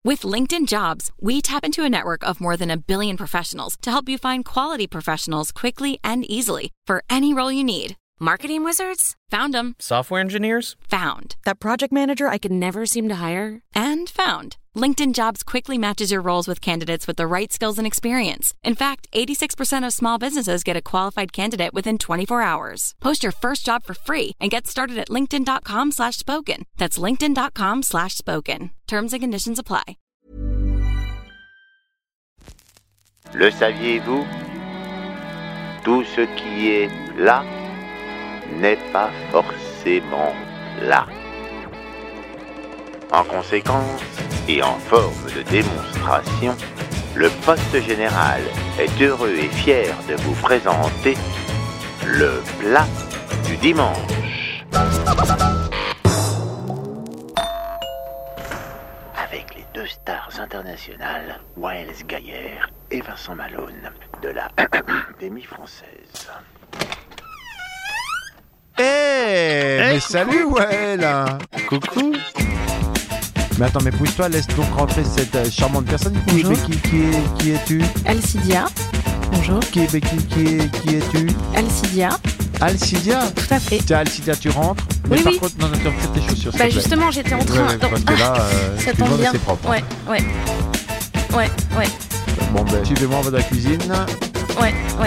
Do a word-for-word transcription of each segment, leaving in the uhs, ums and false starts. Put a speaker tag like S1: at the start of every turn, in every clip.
S1: With LinkedIn Jobs, we tap into a network of more than a billion professionals to help you find quality professionals quickly and easily for any role you need. Marketing wizards? Found them.
S2: Software engineers?
S1: Found. That project manager I could never seem to hire? And found. LinkedIn Jobs quickly matches your roles with candidates with the right skills and experience. In fact, eighty-six percent of small businesses get a qualified candidate within twenty-four hours. Post your first job for free and get started at linkedin.com slash spoken. That's linkedin.com slash spoken. Terms and conditions apply.
S3: Le saviez-vous? Tout ce qui est là n'est pas forcément là. En conséquence, et en forme de démonstration, le poste général est heureux et fier de vous présenter le plat du dimanche. Avec les deux stars internationales, Waels Gaillère et Vincent Malone, de la Académie française.
S4: Eh hey, hey, mais coucou. Salut Wael.
S2: Coucou.
S4: Mais attends, mais pousse-toi, laisse donc rentrer cette euh, charmante personne. Qui,
S5: Bonjour.
S4: Qui, qui, est, qui es-tu?
S5: Alcidia. Bonjour.
S4: Qui, qui, qui, est, qui es-tu?
S5: Alcidia.
S4: Alcidia?
S5: Tout à fait.
S4: Tiens, Alcidia, tu rentres.
S5: Oui,
S4: mais par
S5: oui.
S4: contre, non, non, tu retires tes chaussures.
S5: Bah justement, j'étais en train...
S4: Ouais, ouais, parce que là, euh,
S5: ça
S4: tout le
S5: tombe
S4: monde
S5: bien.
S4: c'est propre.
S5: Ouais, ouais. Ouais, ouais.
S4: Bon, ben, suivez-moi, on va dans la cuisine.
S5: Ouais, ouais.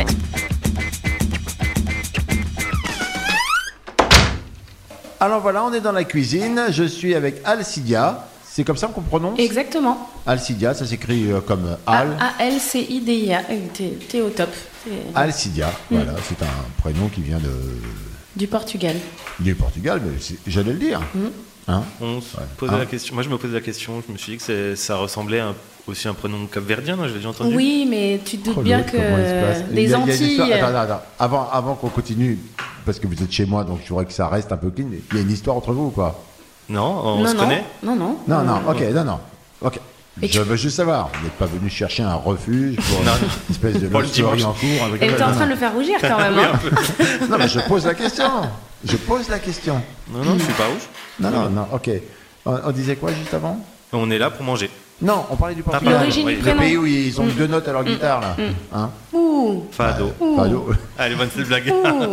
S4: Alors voilà, on est dans la cuisine. Je suis avec Alcidia. C'est comme ça qu'on prononce?
S5: Exactement.
S4: Alcidia, ça s'écrit euh, comme Al.
S5: A L C I D I A. T'es, t'es au top. T'es...
S4: Alcidia, mm. Voilà, c'est un prénom qui vient de...
S5: Du Portugal.
S4: Du Portugal, mais c'est... j'allais le dire.
S5: Mm.
S4: Hein?
S2: On se ouais. posait hein? la question. Moi, je me posais la question. Je me suis dit que c'est... ça ressemblait à un... aussi à un prénom capverdien, non? Je l'ai déjà entendu.
S5: Oui, mais tu te doutes
S4: oh,
S5: bien que des Antilles.
S4: Attends, attends, attends. Avant, avant qu'on continue, parce que vous êtes chez moi, donc je voudrais que ça reste un peu clean. Il y a une histoire entre vous ou quoi?
S2: Non, on
S5: non,
S2: se
S5: non.
S2: connaît.
S5: Non, non.
S4: Non, non. Ok, non, non. Ok.
S5: Et
S4: je
S5: tu...
S4: veux juste savoir. Vous n'êtes pas venu chercher un refuge pour une espèce de story en cours. Avec
S5: Et t'es en train de le faire rougir quand même. Hein.
S4: Non, mais je pose la question. Je pose la question.
S2: Non, non, je suis pas rouge.
S4: Non, non, non. Ok. On, on disait quoi juste avant?
S2: On est là pour manger.
S4: Non, on parlait du Portugal.
S5: L'origine
S4: oui.
S5: du prénom.
S4: Le pays où ils ont
S5: mmh.
S4: deux notes à leur guitare, là.
S5: Mmh.
S4: Hein?
S5: Ouh.
S2: Fado.
S4: Ouh. Fado.
S2: Allez, bonne cette blague.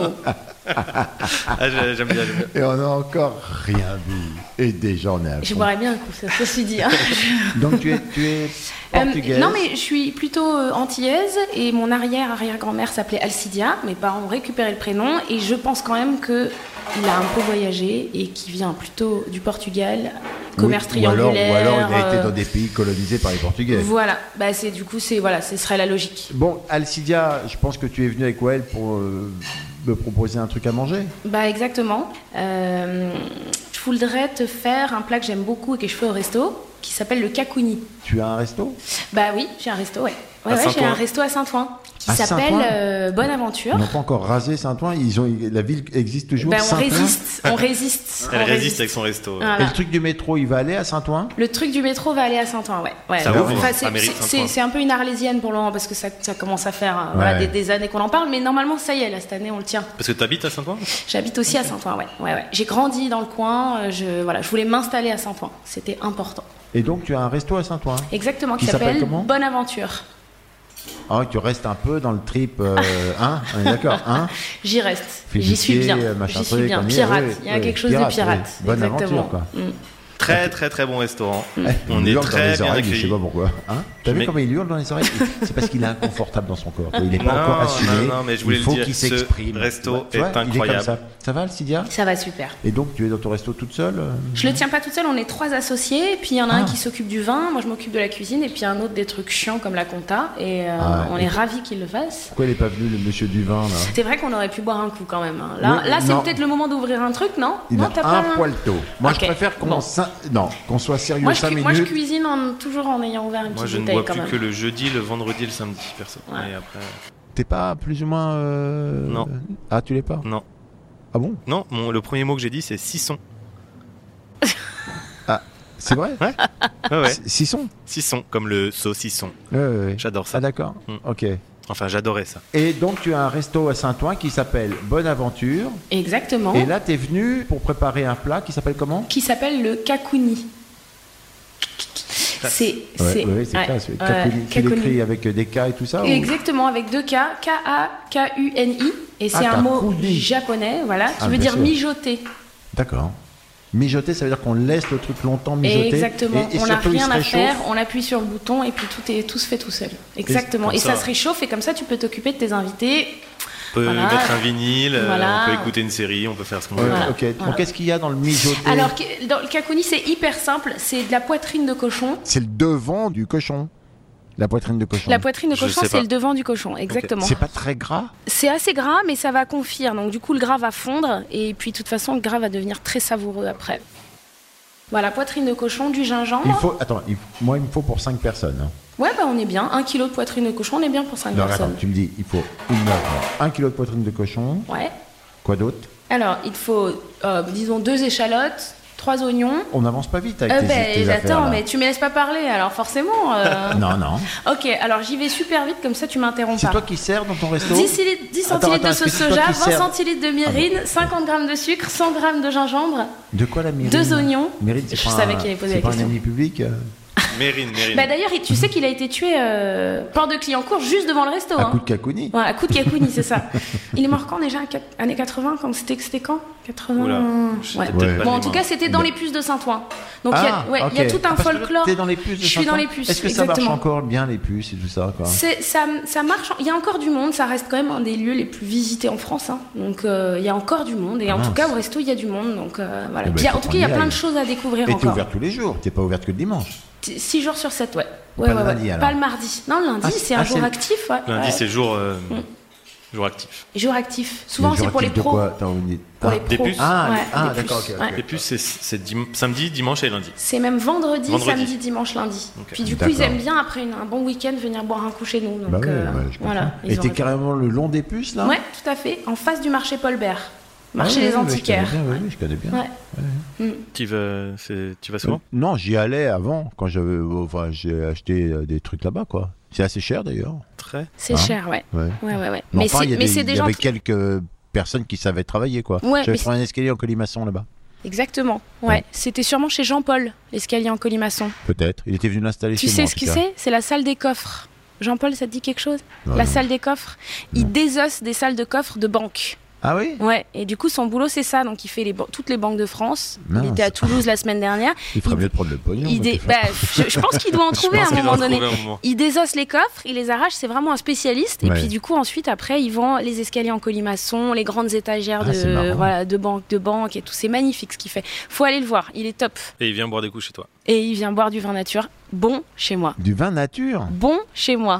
S2: ah, j'aime bien, j'aime bien.
S4: Et on n'a encore rien vu. Et déjà, on est à fond.
S5: Je boirais bien un coup, ça, ceci dit. Hein.
S4: Donc, tu es, tu es portugaise?
S5: euh, Non, mais je suis plutôt euh, antillaise. Et mon arrière-arrière-grand-mère s'appelait Alcidia. Mes parents ont récupéré le prénom. Et je pense quand même que il a un peu voyagé et qui vient plutôt du Portugal, commerce
S4: oui,
S5: triangulaire.
S4: Ou alors, ou alors il a été
S5: euh...
S4: dans des pays colonisés par les Portugais.
S5: Voilà, bah c'est du coup c'est voilà, ce serait la logique.
S4: Bon, Alcidia, je pense que tu es venue avec Wael pour euh, me proposer un truc à manger.
S5: Bah exactement. Euh, je voudrais te faire un plat que j'aime beaucoup et que je fais au resto, qui s'appelle le cacouni.
S4: Tu as un resto?
S5: Bah oui, j'ai un resto, ouais. Ouais, ouais j'ai un resto à Saint-Ouen qui
S4: à
S5: s'appelle
S4: Saint-Ouen
S5: euh, Bonne Aventure.
S4: Ils n'ont pas encore rasé Saint-Ouen, ils ont, la ville existe toujours.
S5: Ben, on résiste, on résiste.
S2: Elle
S5: on
S2: résiste,
S5: résiste
S2: avec son resto.
S5: Voilà.
S4: Et le truc du métro, il va aller à Saint-Ouen?
S5: Le truc du métro va aller à Saint-Ouen, ouais. ouais.
S2: Ça
S5: Donc,
S2: ouvre,
S5: enfin,
S2: ça
S5: c'est,
S2: mérite
S5: c'est,
S2: Saint-Ouen.
S5: c'est un peu une arlésienne pour le moment parce que ça, ça commence à faire euh,
S4: ouais.
S5: voilà, des, des années qu'on en parle, mais normalement ça y est, là, cette année on le tient.
S2: Parce que tu habites à Saint-Ouen?
S5: J'habite aussi à Saint-Ouen, ouais. ouais, ouais. J'ai grandi dans le coin, je, voilà, je voulais m'installer à Saint-Ouen, c'était important.
S4: Et donc tu as un resto à Saint-Ouen?
S5: Exactement, qui,
S4: qui
S5: s'appelle,
S4: s'appelle comment?
S5: Bonne Aventure.
S4: Ah, tu restes un peu dans le trip, euh, hein? On est d'accord, hein?
S5: J'y reste,
S4: Fiducier,
S5: j'y suis bien,
S4: machin
S5: j'y suis
S4: truc,
S5: bien.
S4: on y est,
S5: Pirate,
S4: oui,
S5: il y a
S4: oui,
S5: quelque chose
S4: pirate,
S5: de pirate.
S4: Oui. Bonne
S5: exactement.
S4: aventure, quoi.
S5: Mm.
S2: Très très très bon restaurant.
S4: Mm.
S2: On
S4: il
S2: est
S4: hurle
S2: très
S4: dans les
S2: bien
S4: oreilles,
S2: accueillis.
S4: je sais pas pourquoi. Hein? T'as vu
S2: Mais...
S4: comment il hurle dans les oreilles? C'est parce qu'il est inconfortable dans son corps. Il n'est pas
S2: non,
S4: encore assumé.
S2: Non, non, mais je voulais
S4: il faut
S2: le dire.
S4: qu'il
S2: Ce
S4: s'exprime.
S2: resto
S4: tu vois,
S2: est
S4: tu vois,
S2: incroyable.
S4: Il est comme ça. Ça va, Alcidia?
S5: Ça va super.
S4: Et donc, tu es dans ton resto toute seule?
S5: Je le tiens pas toute seule, on est trois associés, puis il y en a
S4: ah.
S5: un qui s'occupe du vin, moi je m'occupe de la cuisine, et puis un autre des trucs chiants comme la compta, et euh, ah, on et est ravis qu'il le fasse.
S4: Pourquoi il n'est pas venu, le monsieur du vin, là?
S5: C'est vrai qu'on aurait pu boire un coup quand même. Hein. Là,
S4: oui,
S5: là c'est
S4: non.
S5: peut-être le moment d'ouvrir un truc, non?
S4: Il
S5: non,
S4: a
S5: t'as
S4: un
S5: pas...
S4: poil tôt. Moi,
S5: okay.
S4: je préfère qu'on,
S5: bon.
S4: sa... non, qu'on soit sérieux
S5: moi,
S4: cinq
S5: je,
S4: minutes.
S5: Moi, je cuisine en, toujours en ayant ouvert une
S2: moi,
S5: petite
S2: bouteille. Moi, je ne bois
S5: quand
S2: plus
S5: même.
S2: que le jeudi, le vendredi et le samedi, perso.
S5: Ouais.
S2: Et après...
S4: T'es pas plus ou moins... Euh...
S2: Non.
S4: Ah, tu l'es pas?
S2: Non.
S4: Ah bon?
S2: Non, mon, le premier mot que j'ai dit, c'est sisson.
S4: Ah, c'est vrai?
S2: Ouais. Ouais, ouais.
S4: Sisson?
S2: Sisson, comme le saucisson.
S4: Ouais, ouais, ouais.
S2: J'adore ça.
S4: Ah, d'accord.
S2: Mm.
S4: Ok.
S2: Enfin, j'adorais ça.
S4: Et donc, tu as un resto à Saint-Ouen qui s'appelle Bonne Aventure.
S5: Exactement.
S4: Et là, t'es venu pour préparer un plat qui s'appelle comment?
S5: Qui s'appelle le cacouni. C'est,
S4: Ouais,
S5: c'est,
S4: ouais, c'est
S5: ouais,
S4: classe.
S5: ouais,
S4: Kakuni. Tu
S5: Kakuni.
S4: l'écris avec des K et tout ça ou...
S5: Exactement, avec deux K, K A K U N I, et c'est
S4: Ah,
S5: un mot
S4: Kakuni.
S5: japonais, voilà, qui
S4: Ah,
S5: veut
S4: bien
S5: dire
S4: sûr.
S5: mijoter.
S4: D'accord. Mijoter, ça veut dire qu'on laisse le truc longtemps mijoter.
S5: Exactement,
S4: Et, et
S5: on n'a
S4: surtout, il
S5: rien
S4: se
S5: à
S4: réchauffe.
S5: faire, on appuie sur le bouton et puis tout, est, tout se fait tout seul. Exactement,
S2: comme
S5: et ça
S2: ça.
S5: se réchauffe et comme ça tu peux t'occuper de tes invités.
S2: On peut
S5: Voilà.
S2: mettre un vinyle, euh,
S5: Voilà.
S2: on peut écouter une série, on peut faire ce qu'on
S4: Ouais,
S2: veut.
S5: Voilà.
S4: ok. Donc,
S5: Voilà.
S4: qu'est-ce qu'il y a dans le mijoter?
S5: Alors, que- dans le kakuni, c'est hyper simple, c'est de la poitrine de cochon.
S4: C'est le devant du cochon. La poitrine de cochon.
S5: La poitrine de
S2: Je
S5: cochon,
S2: sais
S5: c'est
S2: pas.
S5: le devant du cochon, exactement.
S4: C'est pas très gras.
S5: C'est assez gras, mais ça va confire. Donc, du coup, le gras va fondre. Et puis, de toute façon, le gras va devenir très savoureux après. Voilà, poitrine de cochon, du gingembre.
S4: Il faut. Attends, il- moi, il me faut pour cinq personnes. hein.
S5: Ouais, bah, on est bien. Un kilo de poitrine de cochon, on est bien pour cinq
S4: Alors,
S5: personnes.
S4: attends, tu me dis, il faut une œuvre, un kilo de poitrine de cochon.
S5: Ouais.
S4: Quoi d'autre?
S5: Alors, il faut, euh, disons, deux échalotes, trois oignons.
S4: On n'avance pas vite avec
S5: Euh,
S4: tes,
S5: ben,
S4: tes affaires,
S5: attends,
S4: là.
S5: mais tu me laisses pas parler, alors forcément. euh,
S4: Non, non.
S5: Ok, alors j'y vais super vite, comme ça tu m'interromps
S4: C'est
S5: pas.
S4: toi qui sers dans ton resto?
S5: dix, centilitres- dix
S4: Attends,
S5: centilitres
S4: attends,
S5: de
S4: est-ce que
S5: sauce
S4: c'est toi
S5: soja,
S4: qui
S5: vingt
S4: sers
S5: centilitres de myrrhine, cinquante grammes de sucre, cent grammes de gingembre.
S4: De quoi la myrrhine?
S5: Deux oignons.
S4: Myrrhine, c'est
S5: Je
S4: pas
S5: savais
S4: un-
S5: qu'il allait poser
S4: c'est
S5: la
S4: pas
S5: question.
S4: un ami public euh,
S2: Mérine, Mérine.
S5: Bah d'ailleurs, il- tu sais qu'il a été tué euh, port de Clignancourt juste devant le resto.
S4: à
S5: hein.
S4: coup de kakuni.
S5: Ouais, à coup de Kakuni, c'est ça. Il est mort quand déjà? Quat- Années quatre-vingts, quand c'était, c'était quand quatre-vingts.
S2: Oula,
S5: Ouais.
S2: j'étais peut-être
S4: Ouais.
S2: pas
S5: Bon, en
S2: né,
S5: tout
S2: moi.
S5: cas, c'était dans
S4: Bah.
S5: les puces de Saint-Ouen. Donc il y a,
S4: Ah,
S5: ouais, il y a
S4: ok.
S5: tout un
S4: Ah, parce que
S5: folklore.
S4: T'es dans les puces de
S5: Je suis dans
S4: Saint-Ouen.
S5: les puces.
S4: Est-ce que ça marche
S5: exactement.
S4: encore bien les puces et tout ça quoi?
S5: C'est, ça, ça marche. Il y a encore du monde. Ça reste quand même un des lieux les plus visités en France. hein. Donc euh, il y a encore du monde. Et en
S4: Mince.
S5: tout cas, au resto, il y a du monde. Donc euh, voilà.
S4: Eh ben,
S5: Puis, il y a-
S4: faut
S5: en tout cas, il y a
S4: qu'on y
S5: plein
S4: aille.
S5: de choses à découvrir
S4: Et t'es
S5: encore.
S4: ouverte tous les jours. T'es pas ouverte que le dimanche.
S5: Six jours sur sept, ouais. Ouais,
S4: Pas le
S5: ouais, ouais.
S4: lundi, alors.
S5: Pas le mardi. Non, le lundi,
S4: Ah,
S5: c'est
S4: ah,
S5: un jour
S4: c'est-
S5: actif. Ouais.
S2: Lundi,
S5: Ouais.
S2: c'est jour, euh,
S5: Mm.
S2: jour actif.
S5: Jour actif. Souvent,
S4: Le
S5: c'est
S4: jour
S5: pour les
S4: actif de
S5: pros.
S4: quoi? Attends, on dit-
S5: Pour
S4: Ah.
S5: les
S2: Des
S5: pros.
S2: puces
S4: Ah,
S5: Ouais,
S4: ah,
S5: des
S4: d'accord,
S5: puces,
S4: ok, ok.
S5: ouais.
S2: Les puces, c'est, c'est dim- samedi, dimanche et lundi.
S5: C'est même vendredi,
S2: Vendredi.
S5: samedi, dimanche, lundi.
S2: Ok.
S5: Puis du coup, ils
S4: D'accord.
S5: aiment bien, après une- un bon week-end, venir boire un coup chez nous. Donc,
S4: Bah ouais,
S5: euh,
S4: ouais, je comprends.
S5: voilà.
S4: Et
S5: ils ont
S4: t'es
S5: raison.
S4: carrément le long des puces là?
S5: Ouais, tout à fait. En face du marché Paul Bert. Marché
S4: Ah ouais,
S5: des
S4: ouais,
S5: antiquaires.
S4: Je connais bien, oui, oui, je connais bien.
S5: Ouais.
S2: Tu vas, c'est, tu vas souvent
S4: Euh, Non, j'y allais avant quand j'avais, enfin, j'ai acheté euh, des trucs là-bas quoi. C'est assez cher d'ailleurs.
S2: Très.
S5: C'est
S4: Hein
S5: cher, ouais.
S4: Ouais.
S5: Ouais, ouais, ouais.
S4: Mais,
S5: Mais
S4: enfin,
S5: c'est
S4: il y, a
S5: mais
S4: des-
S5: c'est
S4: il
S5: des
S4: y
S5: gens.
S4: avait quelques personnes qui savaient travailler quoi.
S5: Ouais,
S4: J'avais
S5: mais
S4: fait un escalier en colimaçon là-bas.
S5: Exactement. Ouais.
S4: Ouais.
S5: C'était sûrement chez Jean-Paul, l'escalier en colimaçon.
S4: Peut-être. Il était venu l'installer
S5: Tu
S4: chez
S5: sais
S4: moi.
S5: ce
S4: en
S5: que
S4: tout cas.
S5: c'est? C'est la salle des coffres. Jean-Paul, ça te dit quelque chose?
S4: Non,
S5: La
S4: non.
S5: salle des coffres. Il désosse des salles de coffres de banque.
S4: Ah oui?
S5: Ouais, et du coup, son boulot, c'est ça. Donc, il fait les ban- toutes les banques de France.
S4: Mince.
S5: Il était à Toulouse la semaine dernière.
S4: Il ferait
S5: Il-
S4: mieux de prendre le pognon.
S5: Il
S4: donc,
S5: dé-
S4: il
S5: bah, je, je pense qu'il doit en trouver à un
S2: Parce qu'il
S5: moment
S2: doit en
S5: donné.
S2: trouver un moment.
S5: Il désosse les coffres, il les arrache, c'est vraiment un spécialiste. Et
S4: Ouais.
S5: puis du coup, ensuite, après, ils vend les escaliers en colimaçon, les grandes étagères
S4: Ah, c'est
S5: de,
S4: marrant.
S5: voilà, de banque, de banque et tout. C'est magnifique ce qu'il fait. Faut aller le voir, il est top.
S2: Et il vient boire des coups chez toi.
S5: Et il vient boire du vin nature. Bon chez moi.
S4: Du vin nature.
S5: Bon chez moi.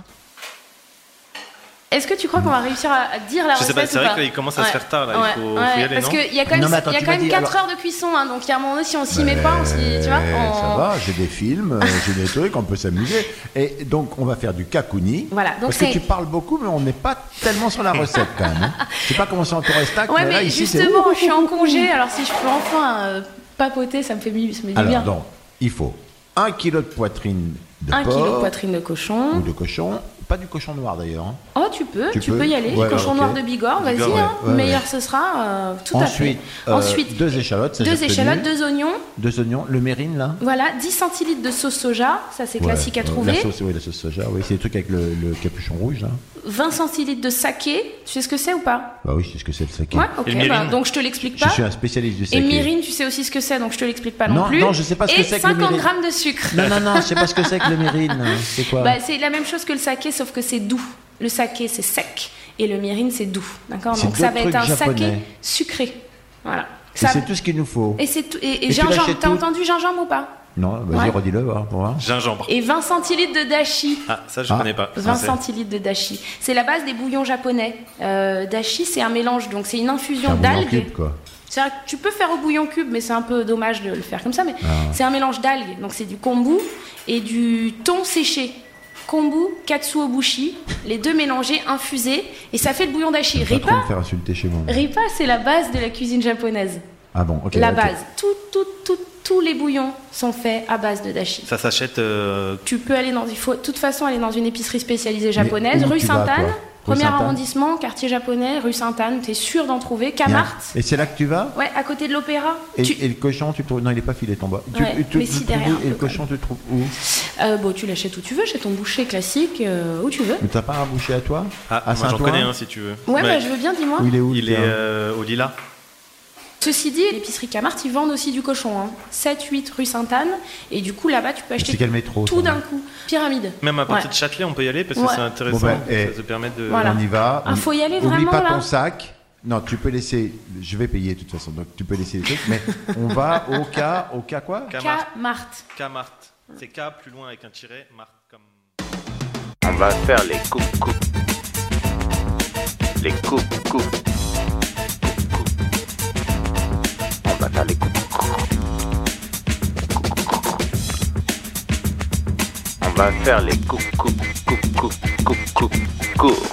S5: Est-ce que tu crois qu'on va réussir à, à dire la
S2: Je sais
S5: recette
S2: pas, c'est
S5: ou
S2: vrai
S5: pas
S2: qu'il commence à
S5: Ouais.
S2: se faire tard là.
S5: Ouais,
S2: Il faut,
S5: ouais,
S2: faut y aller,
S5: parce
S2: non
S5: qu'il y a quand même,
S4: Non, mais attends,
S5: il y a
S4: tu
S5: quand
S4: m'as
S5: même
S4: dit,
S5: quatre
S4: alors-
S5: heures de cuisson, hein, donc il y a un moment donné, si on s'y met pas, on s'y, tu vois,
S4: Mais
S5: on-
S4: Ça va, j'ai des films, euh, j'ai des trucs, on peut s'amuser. Et donc, on va faire du kakuni.
S5: Voilà, donc
S4: Parce que
S5: c'est-
S4: tu parles beaucoup, mais on n'est pas tellement sur la recette quand même. Hein. Je sais pas comment c'est en Torestac,
S5: Ouais,
S4: mais là,
S5: mais
S4: ici, c'est
S5: justement,
S4: ouh,
S5: je suis en congé, alors si je peux enfin euh, papoter, ça me fait, mi- ça me fait du
S4: Alors,
S5: bien.
S4: donc, il faut un kilo de poitrine de
S5: Un
S4: porc
S5: kilo de poitrine de cochon.
S4: ou de cochon. Pas du cochon noir d'ailleurs. hein.
S5: Oh, tu peux, tu,
S4: Tu
S5: peux.
S4: peux
S5: y aller.
S4: Ouais,
S5: Cochon
S4: ok.
S5: noir de Bigorre, vas-y,
S2: Bigorre,
S5: hein.
S4: ouais, ouais,
S5: meilleur
S4: ouais.
S5: ce sera, euh, tout
S4: Ensuite,
S5: à fait.
S4: euh,
S5: Ensuite,
S4: deux échalotes, ça,
S5: deux
S4: j'ai retenu.
S5: échalotes, deux oignons,
S4: Deux oignons, le mérine là.
S5: voilà, dix centilitres de sauce soja, ça c'est
S4: Ouais,
S5: classique à
S4: ouais,
S5: trouver,
S4: La sauce, oui, la sauce soja, oui, c'est les trucs avec le, le capuchon rouge là.
S5: vingt centilitres de saké, tu sais ce que c'est ou pas?
S4: Bah oui, c'est ce que c'est le saké.
S5: Ouais, ok,
S2: Et le
S5: bah,
S2: mérine
S5: donc je te l'explique
S4: Je
S5: pas.
S4: suis un spécialiste du saké.
S5: Et myrrhine, tu sais aussi ce que c'est, donc je te l'explique pas non,
S4: Non,
S5: plus.
S4: non, je sais pas ce que
S5: Et
S4: c'est que le
S5: cinquante
S4: mérine.
S5: grammes de sucre.
S4: Non, non, non, je sais pas ce que c'est que le mérine. C'est quoi?
S5: Bah, c'est la même chose que le saké, sauf que c'est doux. Le saké, c'est sec, et le myrine, c'est doux. D'accord?
S4: C'est
S5: Donc ça
S4: deux
S5: va être un
S4: trucs
S5: saké
S4: japonais.
S5: sucré. Voilà.
S4: Et
S5: Ça-
S4: c'est tout ce qu'il nous faut.
S5: Et c'est tout. Et, et
S4: Et tu
S5: gingembre,
S4: l'achètes
S5: t'as
S4: où
S5: entendu gingembre ou pas?
S4: Non, vas-y,
S5: Ouais.
S4: redis-le, voir, pour voir.
S2: Gingembre.
S5: Et vingt centilitres de dashi.
S2: Ah, ça je
S4: Ah.
S2: connais pas.
S5: vingt
S2: Ça, c'est-
S5: centilitres de dashi. C'est la base des bouillons japonais. Euh, dashi, c'est un mélange, donc c'est une
S4: C'est
S5: infusion
S4: un bouillon en
S5: d'algues.
S4: cube, quoi.
S5: C'est-à-dire que tu peux faire au bouillon cube, mais c'est un peu dommage de le faire comme ça. Mais
S4: Ah.
S5: c'est un mélange d'algues. Donc c'est du kombu et du thon séché. Kombu, katsuobushi, les deux mélangés, infusés, et ça fait le bouillon dashi.
S4: Je vais pas trop
S5: Ripa,
S4: me faire insulter chez moi.
S5: ripa, c'est la base de la cuisine japonaise.
S4: Ah bon, ok.
S5: La
S4: ok.
S5: base. Tout, tout, tout, tous les bouillons sont faits à base de dashi.
S2: Ça s'achète. euh,
S5: Tu peux aller dans, il faut de toute façon aller dans une épicerie spécialisée japonaise,
S4: Mais où
S5: rue
S4: tu vas,
S5: Sainte-Anne.
S4: toi
S5: Premier
S4: Sainte-Anne.
S5: arrondissement, quartier japonais, rue Sainte-Anne, t'es sûr d'en trouver. Camartes,
S4: Et c'est là que tu vas
S5: ouais, à côté de l'opéra.
S4: et,
S5: Tu-
S4: et le cochon, tu le trouves... Non, il est pas filé ton bas. Tu,
S5: Ouais,
S4: tu-
S5: mais
S4: tu
S5: si,
S4: le trouves
S5: derrière,
S4: où Et
S5: un
S4: le
S5: peu,
S4: cochon, tu le trouves où
S5: Euh, bon, tu l'achètes où tu veux, chez ton boucher classique, euh, où tu veux.
S4: Mais t'as pas un boucher à toi
S2: Ah,
S4: À
S2: moi j'en
S4: Saint-Ouen
S2: connais un si tu veux.
S5: Ouais,
S2: Mais
S5: bah, je veux bien, dis-moi.
S4: Où il est où
S2: il
S4: le
S2: est
S4: tien
S2: euh, au Lila.
S5: Ceci dit, l'épicerie Camartes, ils vendent aussi du cochon. Hein. sept huit rue Sainte-Anne. Et du coup, là-bas, tu peux acheter
S4: C'est quel métro
S5: tout
S4: ça
S5: d'un coup. Pyramide.
S2: Même à partir
S5: Ouais.
S2: de Châtelet, on peut y aller parce que
S5: Ouais.
S2: c'est intéressant.
S4: Bon, ben, eh,
S2: ça te permet de.
S5: Voilà.
S4: On y va.
S5: Ah, faut y aller
S4: Oublie
S5: vraiment,
S4: pas
S5: là.
S4: ton sac. Non, tu peux laisser. Je vais payer de toute façon, donc tu peux laisser les trucs. Mais on va au cas, au cas quoi
S2: Camartes.
S5: Camartes.
S2: Camartes. C'est K plus loin avec un tiret, Marthe comme.
S3: On va faire les coupes coupes. Les coupes coupes. On va faire les coupes coupes. On va faire les coupes coupes coupes coupes coupes coupes courses.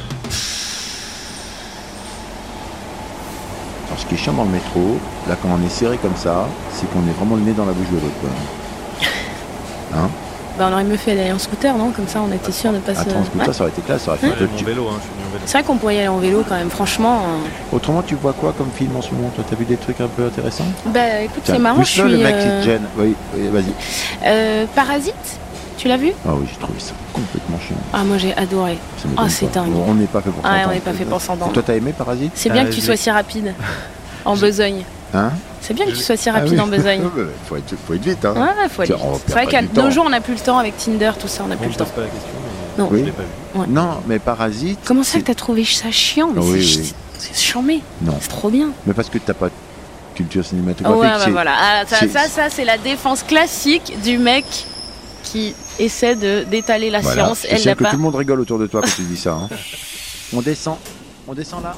S4: Alors, ce qui est chiant dans le métro, là, quand on est serré comme ça, c'est qu'on est vraiment le nez dans la bouche de l'autre, quoi. Hein
S5: Bah, on aurait mieux fait d'aller en scooter, non? Comme ça, on était sûr de pas se.
S4: Attends, ce scooter,
S5: Ouais.
S4: ça aurait été classe, ça aurait fait
S2: Ouais,
S4: un peu
S2: mon
S4: de-
S2: vélo, hein, je suis venu en vélo.
S5: C'est vrai qu'on pourrait y aller en vélo quand même, franchement. euh,
S4: Autrement, tu vois quoi comme film en ce moment? Toi, t'as vu des trucs un peu intéressants?
S5: Bah écoute,
S4: Tiens,
S5: c'est marrant, je
S4: pousse-le,
S5: suis.
S4: le mec
S5: euh,
S4: qui te gêne. Oui, oui, vas-y.
S5: euh, Parasite, tu l'as vu?
S4: Ah oui, j'ai trouvé ça complètement chiant.
S5: Ah, moi j'ai adoré.
S4: Ça m'étonne
S5: Ah, c'est
S4: pas.
S5: dingue.
S4: On n'est pas fait pour
S5: Ah,
S4: s'entendre.
S5: on n'est pas fait pour s'entendre.
S4: Toi, t'as aimé Parasite?
S5: C'est bien
S2: Euh,
S5: que tu
S2: j'ai-
S5: sois si rapide en besogne.
S4: Hein?
S5: C'est bien que tu sois si
S4: Ah
S5: rapide
S4: oui.
S5: en besogne.
S4: Ouais, faut, être, faut être vite, hein.
S5: Ouais, faut aller
S4: Tiens, on
S5: vite.
S4: perd
S5: C'est vrai
S4: pas
S5: qu'à
S4: du
S5: nos
S4: temps.
S5: jours, on n'a plus le temps avec Tinder, tout ça, on n'a
S2: Bon,
S5: plus
S2: je
S5: le temps.
S2: pose pas la question, mais
S5: Non.
S2: je
S4: Oui.
S2: l'ai pas vu.
S5: Ouais.
S4: Non, mais Parasite.
S5: Comment ça
S4: c'est-
S5: que t'as trouvé ça chiant? Mais
S4: Ah oui,
S5: c'est
S4: oui.
S5: c'est chambé.
S4: Non.
S5: C'est trop bien.
S4: Mais parce que t'as pas de culture
S5: Oh,
S4: cinématographique.
S5: ouais, bah
S4: c'est-
S5: voilà. Ah, ça,
S4: c'est-
S5: ça, ça, c'est la défense classique du mec qui essaie de d'étaler la
S4: Voilà.
S5: science.
S4: Je
S5: Elle
S4: sais
S5: l'a
S4: que
S5: pas.
S4: tout le monde rigole autour de toi quand tu dis ça. Hein. On descend. On descend là.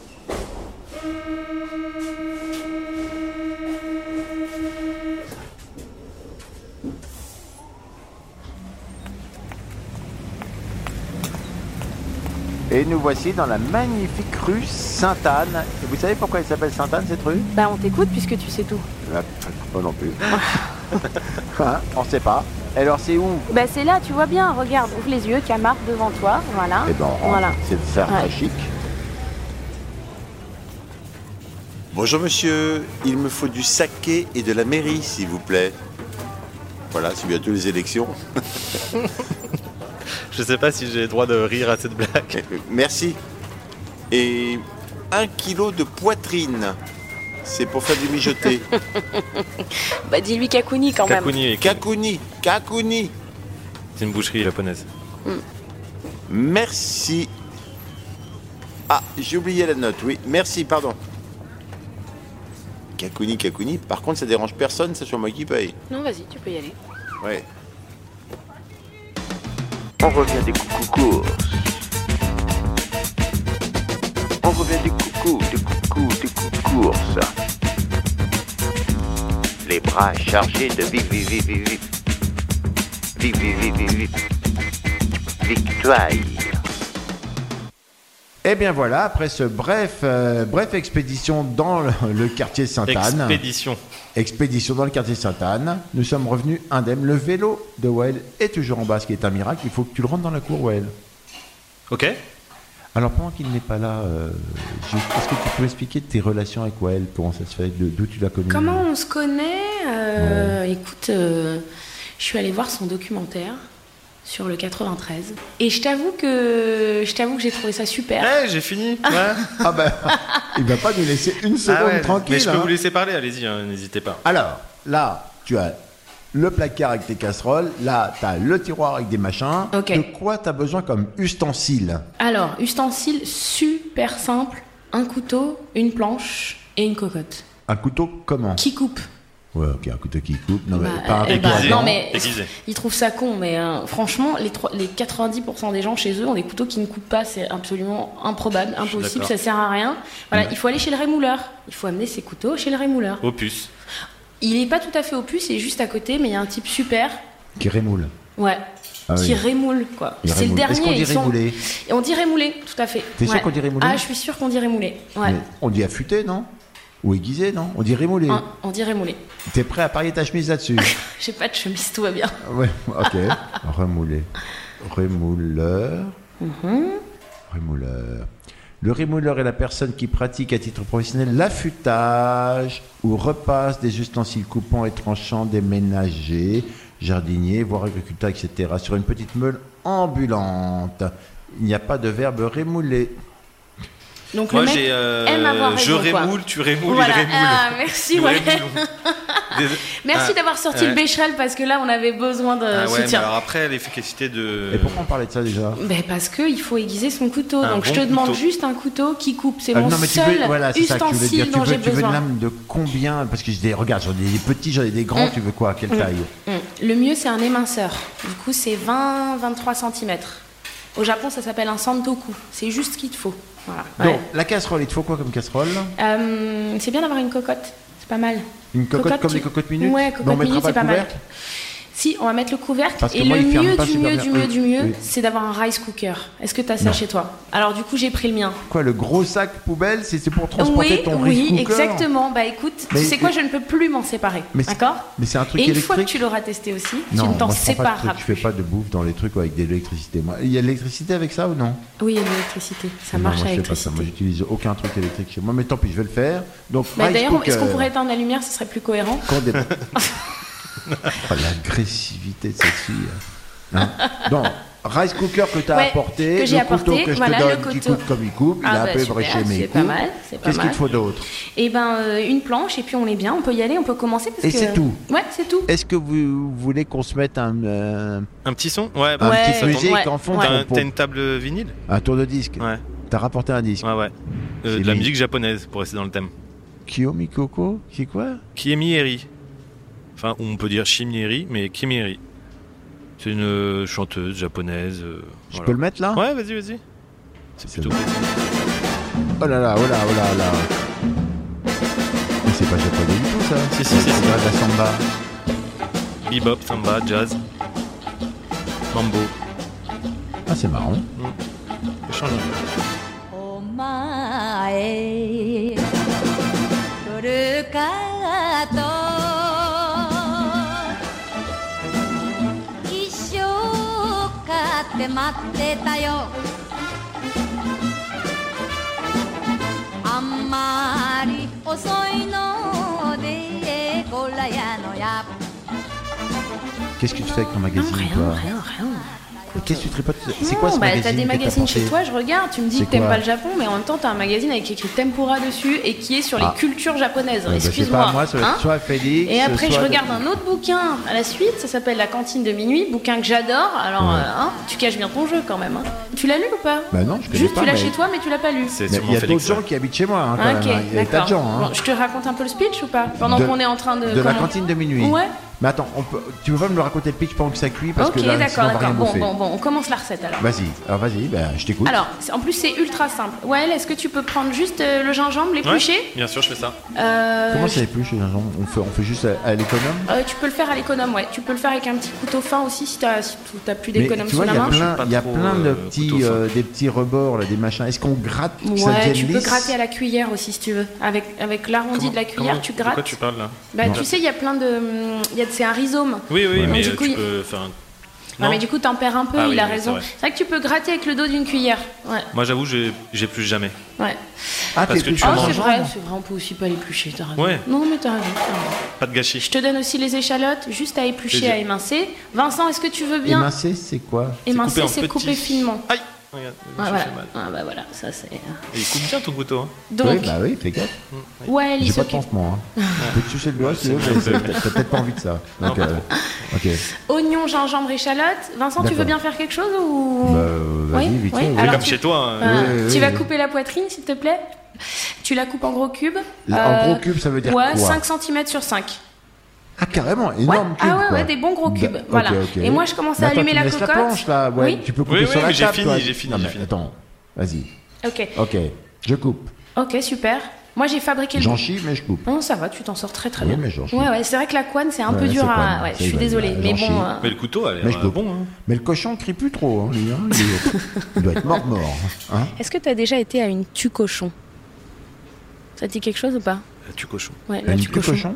S4: Et nous voici dans la magnifique rue Sainte-Anne. Et vous savez pourquoi elle s'appelle Sainte-Anne, cette rue?
S5: Bah, on t'écoute puisque tu sais tout.
S4: Là, pas non plus. Hein, on sait pas. Alors c'est où?
S5: Bah, c'est là, tu vois bien. Regarde, ouvre les yeux, Camargue devant toi. Voilà.
S4: Eh ben, on rentre.
S5: Voilà.
S4: C'est ça,
S5: Ouais.
S4: très chic.
S6: Bonjour monsieur, il me faut du saké et de la mairie s'il vous plaît. Voilà, c'est bientôt les élections.
S2: Je sais pas si j'ai le droit de rire à cette blague.
S6: Euh, Merci. Et un kilo de poitrine. C'est pour faire du mijoté.
S5: Bah, dis-lui Kakuni quand même.
S2: Kakuni, et-
S6: Kakuni, kakuni.
S2: c'est une boucherie japonaise.
S6: Merci. Ah, j'ai oublié la note, oui. Merci, pardon. Kakuni, kakuni. Par contre, ça dérange personne, c'est sur moi qui paye.
S5: Non, vas-y, tu peux y aller.
S6: Ouais.
S3: On revient des coucou courses. On revient des coucou, des coucou, des coucou courses. Les bras chargés de vive, vive, vive, vive, vive. Vive, vive, vive, vive, vive. Victoire.
S4: Et bien voilà, après ce bref, euh, bref expédition dans le, le quartier Sainte-Anne,
S2: Expédition.
S4: expédition dans le quartier Sainte-Anne, nous sommes revenus indemnes. Le vélo de Wael est toujours en bas, ce qui est un miracle. Il faut que tu le rentres dans la cour, Wael.
S2: Ok.
S4: Alors pendant qu'il n'est pas là, euh, je- est-ce que tu peux expliquer tes relations avec Wael? Comment ça se fait? De- D'où tu l'as connu?
S5: Comment on se connaît? Euh, Écoute, euh, je suis allée voir son documentaire sur le quatre-vingt-treize et je t'avoue que je t'avoue que j'ai trouvé ça super.
S2: Eh, j'ai fini. Ouais.
S4: Ah ben, il va pas nous laisser une seconde
S2: Ah ouais,
S4: tranquille.
S2: mais je peux
S4: hein.
S2: vous laisser parler, allez-y, hein, n'hésitez pas.
S4: Alors, là, tu as le placard avec tes casseroles. Là, tu as le tiroir avec des machins.
S5: Ok.
S4: De quoi tu as besoin comme ustensile?
S5: Alors, ustensile super simple, un couteau, une planche et une cocotte
S4: Un couteau comment?
S5: qui coupe.
S4: Ouais, ok, un couteau qui coupe. Non, mais
S5: Bah,
S4: pas un
S5: eh
S4: couteau
S5: bah,
S4: à
S2: Aiguisé.
S5: non
S4: dents.
S5: mais
S2: Aiguisé.
S5: ils trouvent ça con, mais euh, franchement, les, trois- les quatre-vingt-dix pour cent des gens chez eux ont des couteaux qui ne coupent pas, c'est absolument improbable,
S2: suis
S5: impossible,
S2: d'accord.
S5: ça sert à rien. Voilà, il faut aller chez le rémouleur. Il faut amener ses couteaux chez le rémouleur.
S2: Opus.
S5: Il est pas tout à fait opus, il est juste à côté, mais il y a un type super,
S4: Qui rémoule.
S5: ouais,
S4: Ah
S5: qui
S4: oui.
S5: rémoule quoi.
S4: Il
S5: C'est le
S4: rémoule.
S5: dernier.
S4: Est-ce qu'on dit
S5: ils sont-
S4: rémoulé?
S5: Et on dit rémoulé, tout à fait.
S4: T'es sûr
S5: Ouais.
S4: qu'on dit rémoulé?
S5: Ah, je suis sûre qu'on dit rémoulé. Ouais.
S4: Mais on dit affûté, non? Ou aiguisé, non? On dit rémoulé.
S5: Hein, on dit rémoulé.
S4: T'es prêt à parier ta chemise là-dessus?
S5: J'ai pas de chemise, tout va bien.
S4: Ouais, ok. Remoulé. Rémouleur. Rémouleur. Le rémouleur est la personne qui pratique à titre professionnel l'affûtage ou repasse des ustensiles coupants et tranchants des ménagers, jardiniers, voire agriculteurs, et cetera sur une petite meule ambulante. Il n'y a pas de verbe rémouler.
S5: Donc
S2: Moi
S5: le mec
S2: j'ai. euh,
S5: aime avoir
S2: je
S5: raison, quoi.
S2: rémoule, tu rémoules,
S5: Voilà.
S2: il rémoule.
S5: Ah, merci,
S2: Nous
S5: ouais.
S2: rémoulons. Des-
S5: Merci
S2: Ah,
S5: d'avoir sorti
S2: ouais.
S5: le bécherel parce que là on avait besoin de
S2: Ah ouais, mais
S5: soutien.
S2: alors après, l'efficacité de.
S4: Et pourquoi on parlait de ça déjà?
S5: Ben parce qu'il faut aiguiser son couteau.
S2: Un
S5: Donc je
S2: bon
S5: te demande
S2: couteau.
S5: juste un couteau qui coupe. C'est
S4: Ah,
S5: mon
S4: non, mais tu
S5: seul
S4: veux, voilà, c'est ça que tu veux dire.
S5: ustensile
S4: Tu
S5: dont
S4: veux,
S5: j'ai
S4: tu veux une
S5: besoin.
S4: lame de combien? Parce que j'ai des, regarde, j'en ai des petits, j'en ai des grands,
S5: Mm.
S4: tu veux quoi? Quelle
S5: Mm.
S4: taille?
S5: Mm. Le mieux c'est un éminceur. Du coup c'est vingt à vingt-trois centimètres. Au Japon ça s'appelle un santoku. C'est juste ce qu'il te faut. Voilà.
S4: Donc,
S5: Ouais.
S4: la casserole, il te faut quoi comme casserole?
S5: Euh, c'est bien d'avoir une cocotte. C'est pas mal.
S4: Une cocotte,
S5: Cocotte
S4: comme
S5: qui-
S4: les cocottes minutes?
S5: Ouais,
S4: Mais on
S5: cocotte
S4: mettra
S5: minute,
S4: pas
S5: c'est pas
S4: le
S5: mal.
S4: couvercle?
S5: Si, on va mettre le couvercle.
S4: Parce que
S5: Et
S4: moi,
S5: le
S4: il ferme
S5: mieux,
S4: pas
S5: du
S4: super
S5: mieux,
S4: bien.
S5: du mieux,
S4: Oui,
S5: du mieux,
S4: oui.
S5: c'est d'avoir un rice cooker. Est-ce que tu as ça
S4: Non.
S5: chez toi? Alors du coup, j'ai pris le mien.
S4: Quoi, le gros sac poubelle, c'est c'est pour transporter
S5: Oui,
S4: ton
S5: oui,
S4: rice cooker?
S5: exactement. Bah écoute,
S4: Mais-
S5: tu sais quoi, je ne peux plus m'en séparer.
S4: Mais c'est-
S5: D'accord?
S4: Mais c'est un truc
S5: Et une
S4: électrique?
S5: fois que tu l'auras testé aussi,
S4: Non,
S5: tu ne t'en
S4: moi, je prends pas de
S5: sépareras
S4: truc, je fais
S5: plus.
S4: pas de bouffe dans les trucs avec de l'électricité. Moi, il y a de l'électricité avec ça ou non?
S5: Oui, il y a de l'électricité. Ça
S4: Non,
S5: marche
S4: moi,
S5: à
S4: je fais pas ça.
S5: l'électricité.
S4: Moi, j'utilise aucun truc électrique chez moi. Mais tant pis, je vais le faire. Donc,
S5: Bah,
S4: rice
S5: D'ailleurs, est-ce qu'on
S4: cooker.
S5: pourrait éteindre la lumière? Ce serait plus cohérent.
S4: Quand des- Oh, l'agressivité de cette fille. Hein. Donc, rice cooker que tu as
S5: Ouais,
S4: apporté,
S5: que j'ai
S4: le couteau
S5: apporté,
S4: que je
S5: voilà,
S4: te
S5: le
S4: donne qui
S5: couteau.
S4: coupe comme il coupe, il
S5: Ah
S4: a
S5: bah,
S4: un peu
S5: super,
S4: bréché mais il
S5: c'est pas
S4: coupe.
S5: mal, c'est pas
S4: Qu'est-ce qu'il
S5: mal.
S4: te faut d'autre?
S5: Et ben euh, une planche et puis on est bien. On peut y aller, on peut commencer. Parce
S4: Et
S5: que...
S4: c'est tout?
S5: Ouais, c'est tout.
S4: Est-ce que vous voulez qu'on se mette un, euh,
S2: Un petit son Ouais,
S4: un
S2: bah,
S5: Ouais,
S4: petit musique
S5: ouais,
S4: en fond
S5: ouais.
S2: T'as,
S4: pour-
S2: t'as une table vinyle
S4: un tour de disque?
S2: Ouais,
S4: T'as rapporté un disque?
S2: ouais, ouais. Euh,
S4: C'est
S2: de la
S4: mis.
S2: musique japonaise, pour rester dans le thème.
S4: Kiyomi Koko? C'est quoi?
S2: Kiemi Eri. Enfin, on peut dire Shimi Eri, mais Kiemi Eri. C'est une euh, chanteuse japonaise. euh,
S4: Je
S2: voilà.
S4: peux le mettre là?
S2: Ouais, vas-y, vas-y. C'est
S4: C'est
S2: plutôt
S4: bon.
S2: plaisant.
S4: Oh là là, oh là, oh là là. Mais c'est pas japonais du tout ça.
S2: Si, si, si,
S4: C'est
S2: si.
S4: de la samba.
S2: Bebop, samba, jazz, mambo.
S4: Ah, c'est marrant.
S2: Je change un peu.
S7: お前来るかと一生かって待ってたよあんまり遅いのでこらやのや
S4: Qu'est-ce que tu fais avec ton magazine,
S5: Non, rien,
S4: toi?
S5: rien, rien.
S4: Qu'est-ce que tu tripotes? C'est quoi ce
S5: Non, bah,
S4: magazine
S5: t'as des
S4: que
S5: magazines
S4: apporté
S5: chez toi, je regarde, tu me dis
S4: C'est
S5: que t'aimes
S4: quoi
S5: pas le Japon, mais en même temps t'as un magazine avec écrit tempura dessus et qui est sur les
S4: Ah.
S5: cultures japonaises.
S4: Euh, bah, je sais
S5: Excuse-moi.
S4: pas, moi, ça va être
S5: hein.
S4: soit Félix.
S5: Et après, je
S4: soit-
S5: regarde un autre bouquin à la suite, ça s'appelle La cantine de minuit, bouquin que j'adore. Alors,
S4: Ouais.
S5: euh, hein, tu caches bien ton jeu quand même. Hein. Tu l'as lu ou pas?
S4: Bah non, je connais
S5: Juste,
S4: pas.
S5: tu l'as
S4: mais-
S5: chez toi, mais tu l'as pas lu.
S2: C'est
S4: Mais
S2: sûrement
S4: il y a
S2: Félix,
S4: d'autres gens
S2: ça.
S4: qui habitent chez moi, hein, quand
S5: Ah,
S4: même,
S5: ok,
S4: hein. Il y a des tas de
S5: d'accord.
S4: gens. Hein.
S5: Bon, je te raconte un peu le speech ou pas? Pendant
S4: De-
S5: qu'on est en train de.
S4: De la
S5: comment-
S4: cantine de minuit.
S5: Ouais.
S4: Mais attends, on peut... tu veux pas me le raconter le pitch pendant que ça cuit parce
S5: Ok,
S4: que là, sinon,
S5: d'accord,
S4: on va rien
S5: d'accord. Bon,
S4: bouffer.
S5: bon, bon, on commence la recette alors.
S4: Vas-y, alors vas-y, bah, je t'écoute.
S5: Alors, c'est- en plus, c'est ultra simple. Ouais, est-ce que tu peux prendre juste euh, le gingembre,
S2: Ouais,
S5: l'éplucher?
S2: bien sûr, je fais ça.
S5: Euh,
S4: Comment ça épluche les gingembre? On fait, on fait juste à, à l'économe?
S5: Euh, tu peux le faire à l'économe, ouais. Tu peux le faire avec un petit couteau fin aussi si t'as si t'as plus
S4: Mais
S5: d'économe
S4: tu
S5: sous
S4: vois,
S5: la
S4: il y a
S5: main.
S4: plein,
S2: pas
S4: il y a
S2: trop,
S4: plein de
S2: euh,
S4: petits,
S2: couteau fin.
S4: euh, des petits rebords, là, des machins. Est-ce qu'on gratte que ça
S5: Ouais,
S4: devienne
S5: tu peux
S4: lisse?
S5: gratter à la cuillère aussi si tu veux. Avec, avec l'arrondi
S2: Comment-
S5: de la cuillère,
S2: comment-
S5: tu
S2: De quoi
S5: grattes.
S2: tu parles là
S5: Bah,
S4: Non.
S5: tu sais, il y a plein de. hum, il y a- C'est un rhizome.
S2: Oui, oui,
S4: Ouais.
S2: mais
S5: Donc, du
S2: euh,
S5: coup,
S2: tu
S5: il-
S2: peux. Enfin,
S5: Non,
S2: non.
S5: mais du coup, t'en perds un peu,
S2: Ah
S5: il
S2: oui,
S5: a
S2: oui, c'est
S5: raison.
S2: vrai.
S5: C'est vrai que tu peux gratter avec le dos d'une cuillère. Ouais,
S2: Moi, j'avoue, j'ai, j'ai plus jamais.
S5: ouais.
S4: Ah,
S2: Parce que
S4: t'épluches
S2: tu
S5: Oh,
S4: le
S2: manges.
S5: c'est
S4: gingembre?
S5: vrai, c'est vrai, on peut aussi pas l'éplucher, t'as raison.
S2: Ouais.
S5: Non, mais t'as raison, t'as raison.
S2: Pas de gâchis.
S5: Je te donne aussi les échalotes, juste à éplucher,
S2: Plaisir.
S5: à émincer. Vincent, est-ce que tu veux bien
S4: Émincer, c'est quoi?
S5: émincer?
S2: en
S5: C'est
S2: petits.
S5: couper finement.
S2: Aïe Regarde,
S5: Ah,
S2: ça
S5: voilà.
S2: fait mal.
S5: Ah, bah voilà, ça c'est.
S2: Et il coupe bien ton couteau. Hein.
S5: Donc,
S4: Oui, bah oui, fais gaffe.
S5: ouais,
S4: J'ai
S5: il
S4: pas de
S5: s'occupe.
S4: pansement. Hein. Tu peux te sucer le doigt si tu veux, mais c'est- t'as t'as peut-être pas envie de ça. Donc,
S2: Non,
S4: euh, ok.
S5: Oignon, gingembre, échalote. Vincent, tu veux
S4: D'accord.
S5: bien faire quelque chose ou
S4: Bah, euh, vas-y,
S5: Oui,
S4: vite
S5: oui.
S4: fait. oui.
S5: Alors,
S2: Comme
S5: tu-
S2: chez toi. hein.
S5: Voilà.
S4: oui, oui,
S5: Tu vas
S4: oui.
S5: couper la poitrine, s'il te plaît. Tu la coupes en gros cubes.
S4: Là, En
S5: Euh,
S4: gros cube, ça veut dire
S5: Ouais,
S4: quoi?
S5: cinq centimètres sur cinq.
S4: Ah, carrément,
S5: Ouais.
S4: énorme cube.
S5: Ah ouais,
S4: quoi.
S5: ouais, des bons gros cubes.
S4: Da-
S5: Voilà.
S4: ok, ok.
S5: Et moi, je commence
S4: Mais
S5: à
S4: attends,
S5: allumer
S4: tu
S5: la
S4: me laisses
S5: cocotte.
S4: la planche, là. Ouais,
S5: Oui.
S4: tu peux couper
S2: Oui, oui,
S4: sur la
S2: mais j'ai
S4: table,
S2: fini,
S4: toi.
S2: j'ai fini,
S4: Non,
S2: j'ai
S4: mais
S2: fini.
S4: attends, vas-y.
S5: Ok.
S4: Ok, je coupe.
S5: Ok, super. Moi, j'ai fabriqué le.
S4: J'en chie, mais je coupe.
S5: Non, ça va, tu t'en sors très très
S4: Oui,
S5: bien.
S4: mais j'en chie.
S5: Ouais, ouais, c'est vrai que la couenne, c'est un
S4: Ouais,
S5: peu
S4: c'est
S5: dur
S4: couenne,
S5: à. Ouais,
S4: ça
S5: je
S4: y
S5: suis
S4: va,
S5: désolée,
S4: j'en
S5: mais
S4: chie.
S5: bon. euh,
S2: Mais le couteau a l'air
S4: Mais je
S2: euh,
S4: coupe.
S2: bon. Hein.
S4: Mais le cochon crie plus trop, hein, lui. Hein. Il, est- il doit être mort-mort. Hein.
S5: Est-ce que tu as déjà été à une tue cochon? Ça te dit quelque chose ou pas?
S2: Tu cochon.
S5: Ouais,
S4: Une tue cochon
S5: Ouais,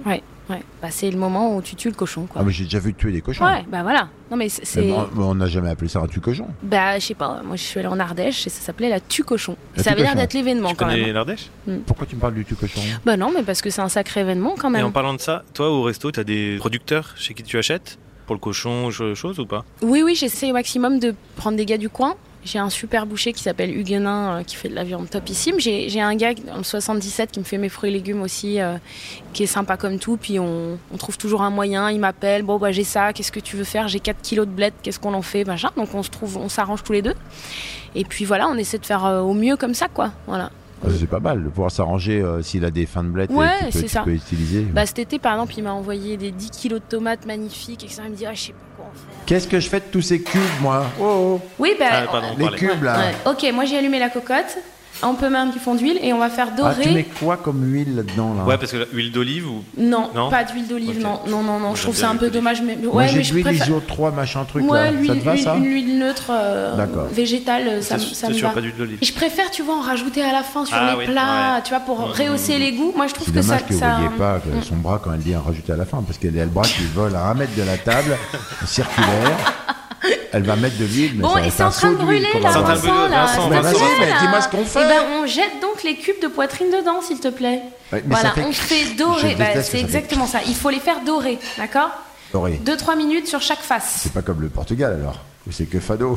S5: Ouais. Bah, c'est le moment où tu tues le cochon, quoi.
S4: Ah, mais j'ai déjà vu tuer des cochons.
S5: Ouais, bah voilà. Non, mais c'est. c'est-
S4: Mais bon, mais on n'a jamais appelé ça un tue-cochon.
S5: Bah, je sais pas. Moi, je suis allée en Ardèche et ça s'appelait la tue-cochon. Et
S4: La
S5: ça avait l'air
S4: tue-cochon.
S5: d'être l'événement
S2: Tu
S5: quand
S2: connais
S5: même.
S2: l'Ardèche?
S4: Pourquoi tu me parles du tue-cochon?
S5: Bah non, mais parce que c'est un sacré événement quand
S2: Et
S5: même.
S2: en parlant de ça, toi au resto, t'as des producteurs chez qui tu achètes pour le cochon, cho- chose ou pas?
S5: Oui, oui, j'essaie au maximum de prendre des gars du coin. J'ai un super boucher qui s'appelle Huguenin euh, qui fait de la viande topissime. J'ai, j'ai un gars dans le soixante-dix-sept qui me fait mes fruits et légumes aussi, euh, qui est sympa comme tout. Puis on, on trouve toujours un moyen. Il m'appelle, bon bah j'ai ça, qu'est-ce que tu veux faire? J'ai quatre kilos de bled, qu'est-ce qu'on en fait, machin. Donc on se trouve, on s'arrange tous les deux. Et puis voilà, on essaie de faire euh, au mieux comme ça, quoi. Voilà.
S4: Ah, c'est pas mal de pouvoir s'arranger euh, s'il a des fins de bled
S5: Ouais,
S4: tu peux,
S5: c'est
S4: tu
S5: ça.
S4: peux utiliser.
S5: Bah cet été par exemple, il m'a envoyé des dix kilos de tomates magnifiques, et cetera. Il me dit, ah, je sais pas quoi en faire.
S4: Qu'est-ce que je fais de tous ces cubes, moi? Oh, oh.
S5: Oui, bah.
S2: Ah, pardon,
S4: Les
S2: parlait.
S4: cubes, là.
S5: Ouais. Ok, moi j'ai allumé la cocotte. On peut mettre un petit fond d'huile et on va faire
S4: Ah, tu
S5: dorer.
S4: mets quoi comme huile là-dedans, là?
S2: Ouais, parce que l'huile d'olive ou.
S5: Non,
S2: Non
S5: pas d'huile d'olive,
S2: Ok.
S5: non, non, non, non.
S2: Moi,
S5: Je trouve
S2: j'aime
S5: ça un
S2: bien
S5: peu
S2: l'huile
S5: dommage, mais
S4: Moi,
S5: ouais,
S4: j'ai
S5: mais
S4: de
S5: je
S4: l'huile
S5: préfère.
S4: I S O trois, machin truc,
S5: Ouais,
S4: là.
S5: l'huile,
S4: Ça te va,
S5: une,
S4: ça?
S5: une huile neutre euh,
S4: D'accord.
S5: végétale, ça, me-
S2: C'est
S5: ça
S2: c'est
S5: me
S2: sûr,
S5: va.
S2: pas d'huile d'olive.
S5: Et je préfère, tu vois, en rajouter à la fin sur
S2: Ah
S5: les
S2: oui,
S5: plats,
S2: ouais.
S5: tu vois, pour
S2: Mmh,
S5: rehausser
S2: mmh,
S5: les goûts. Moi, je trouve
S4: C'est
S5: que ça.
S4: dommage que vous
S5: ça...
S4: voyez pas que son bras quand elle dit à rajouter à la fin, parce qu'elle a le bras qui vole à un mètre de la table, circulaire. Elle va mettre de l'huile, mais
S5: Bon,
S4: ça
S5: et
S4: va
S5: c'est
S4: faire
S5: en train de
S4: saut d'huile,
S5: brûler
S4: comment
S5: là,
S2: C'est en
S4: ça
S2: train de
S4: va?
S5: Vincent,
S2: brûler,
S5: là.
S2: Vincent,
S5: C'est
S4: Mais
S5: pas
S4: vas-y,
S5: vrai,
S4: mais
S5: là.
S4: dis-moi ce qu'on fait.
S5: Eh ben, on jette donc les cubes de poitrine dedans, s'il te plaît.
S4: Ouais, mais
S5: Voilà,
S4: ça fait-
S5: on fait
S4: Je
S5: dorer. Bah,
S4: déteste
S5: c'est
S4: que ça fait-
S5: exactement ça. Il faut les faire dorer, d'accord?
S4: Doré.
S5: deux trois minutes sur chaque face.
S4: C'est pas comme le Portugal alors, où c'est que fado.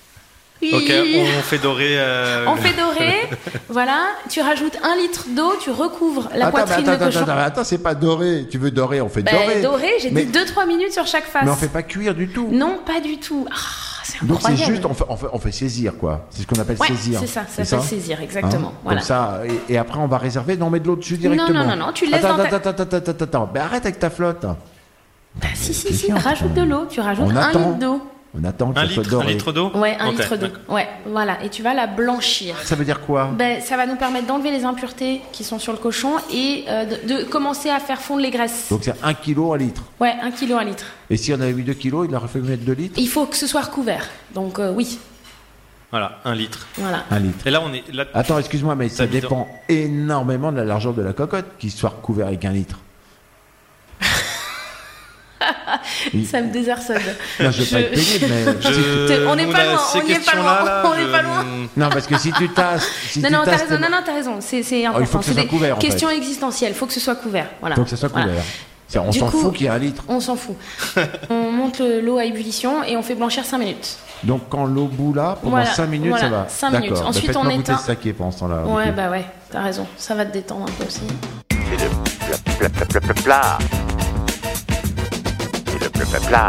S2: Ok, on fait dorer. euh,
S5: On fait dorer, voilà, tu rajoutes un litre d'eau, tu recouvres la
S4: attends, mais
S5: poitrine
S4: attends,
S5: de cochon.
S4: attends, attends, attends, c'est pas doré. Tu veux dorer, on fait
S5: Ben,
S4: doré.
S5: doré, j'ai
S4: Mais-
S5: dit deux trois minutes sur chaque face.
S4: Mais on fait pas cuire du tout.
S5: Non, pas du tout. Ah, c'est
S4: Donc c'est
S5: incroyable.
S4: juste, on fait, on fait, on fait saisir quoi. C'est ce qu'on appelle
S5: Ouais,
S4: saisir.
S5: c'est ça, ça s'appelle saisir, exactement.
S4: Hein,
S5: Voilà.
S4: Comme ça, et, et après on va réserver, non, on met de l'eau dessus directement.
S5: non, non, non, tu laisses
S4: attends,
S5: dans ta-
S4: attends, attends, attends, attends, attends, mais arrête avec ta flotte.
S5: Bah, si, si,
S4: C'est
S5: si,
S4: chiant,
S5: rajoute
S4: quand
S5: de
S4: même.
S5: l'eau, tu rajoutes
S4: On
S5: un
S4: attend.
S5: litre d'eau.
S4: On attend que
S2: Un
S4: ça soit
S2: litre, un
S4: doré.
S2: litre d'eau?
S5: Ouais, un
S2: Ok,
S5: litre d'eau.
S2: d'accord.
S5: Ouais, voilà, et tu vas la blanchir.
S4: Ça veut dire quoi?
S5: Ben, ça va nous permettre d'enlever les impuretés qui sont sur le cochon et euh, de, de commencer à faire fondre les graisses.
S4: Donc c'est un kilo à litre.
S5: Ouais, un kilo, un litre.
S4: Et si on avait mis deux kilos, il aurait fallu mettre deux litres?
S5: Il faut que ce soit recouvert. Donc euh, oui,
S2: Voilà, un litre.
S5: voilà.
S4: Un litre.
S2: Et là, on est. Là,
S4: Attends, excuse-moi, mais ça
S2: Ça dépend.
S4: dépend énormément de la largeur de la cocotte qui soit recouvert avec un litre. Il-
S5: Ça me désarçonne.
S4: Non, je veux pas
S5: Je-
S4: être pénible, mais...
S2: je-
S5: T'es- on n'est pas
S2: Là,
S5: loin,
S2: ces
S5: on n'y est pas
S2: questions-là,
S5: loin,
S2: là,
S5: on n'est
S2: je-
S5: pas loin.
S4: Non, parce que si tu tasses... Si
S5: Non,
S4: tu
S5: non, t'as
S4: tasses
S5: raison,
S4: tes-
S5: non, non, t'as raison, c'est c'est
S4: il faut
S5: important.
S4: que ce
S5: C'est
S4: soit
S5: des
S4: couvert, en fait.
S5: questions existentielles, il faut que ce soit couvert. Voilà.
S4: faut que ça soit
S5: Voilà.
S4: couvert. C'est- On
S5: Du
S4: s'en
S5: coup-
S4: fout qu'il y ait un litre.
S5: On s'en fout. On monte le- l'eau à ébullition et on fait blanchir cinq minutes.
S4: Donc quand l'eau bout là, pendant
S5: Voilà,
S4: cinq minutes,
S5: voilà,
S4: ça va.
S5: cinq minutes.
S4: D'accord. Bah,
S5: Ensuite,
S4: faites-moi
S5: on
S4: goûter
S5: éteint.
S4: ce saké pendant ce temps-là.
S5: Ouais,
S4: du coup.
S5: bah ouais, t'as raison, ça va te détendre un peu aussi.
S3: C'est le plat, plat, plat, plat, plat, plat. C'est le plat, plat, plat.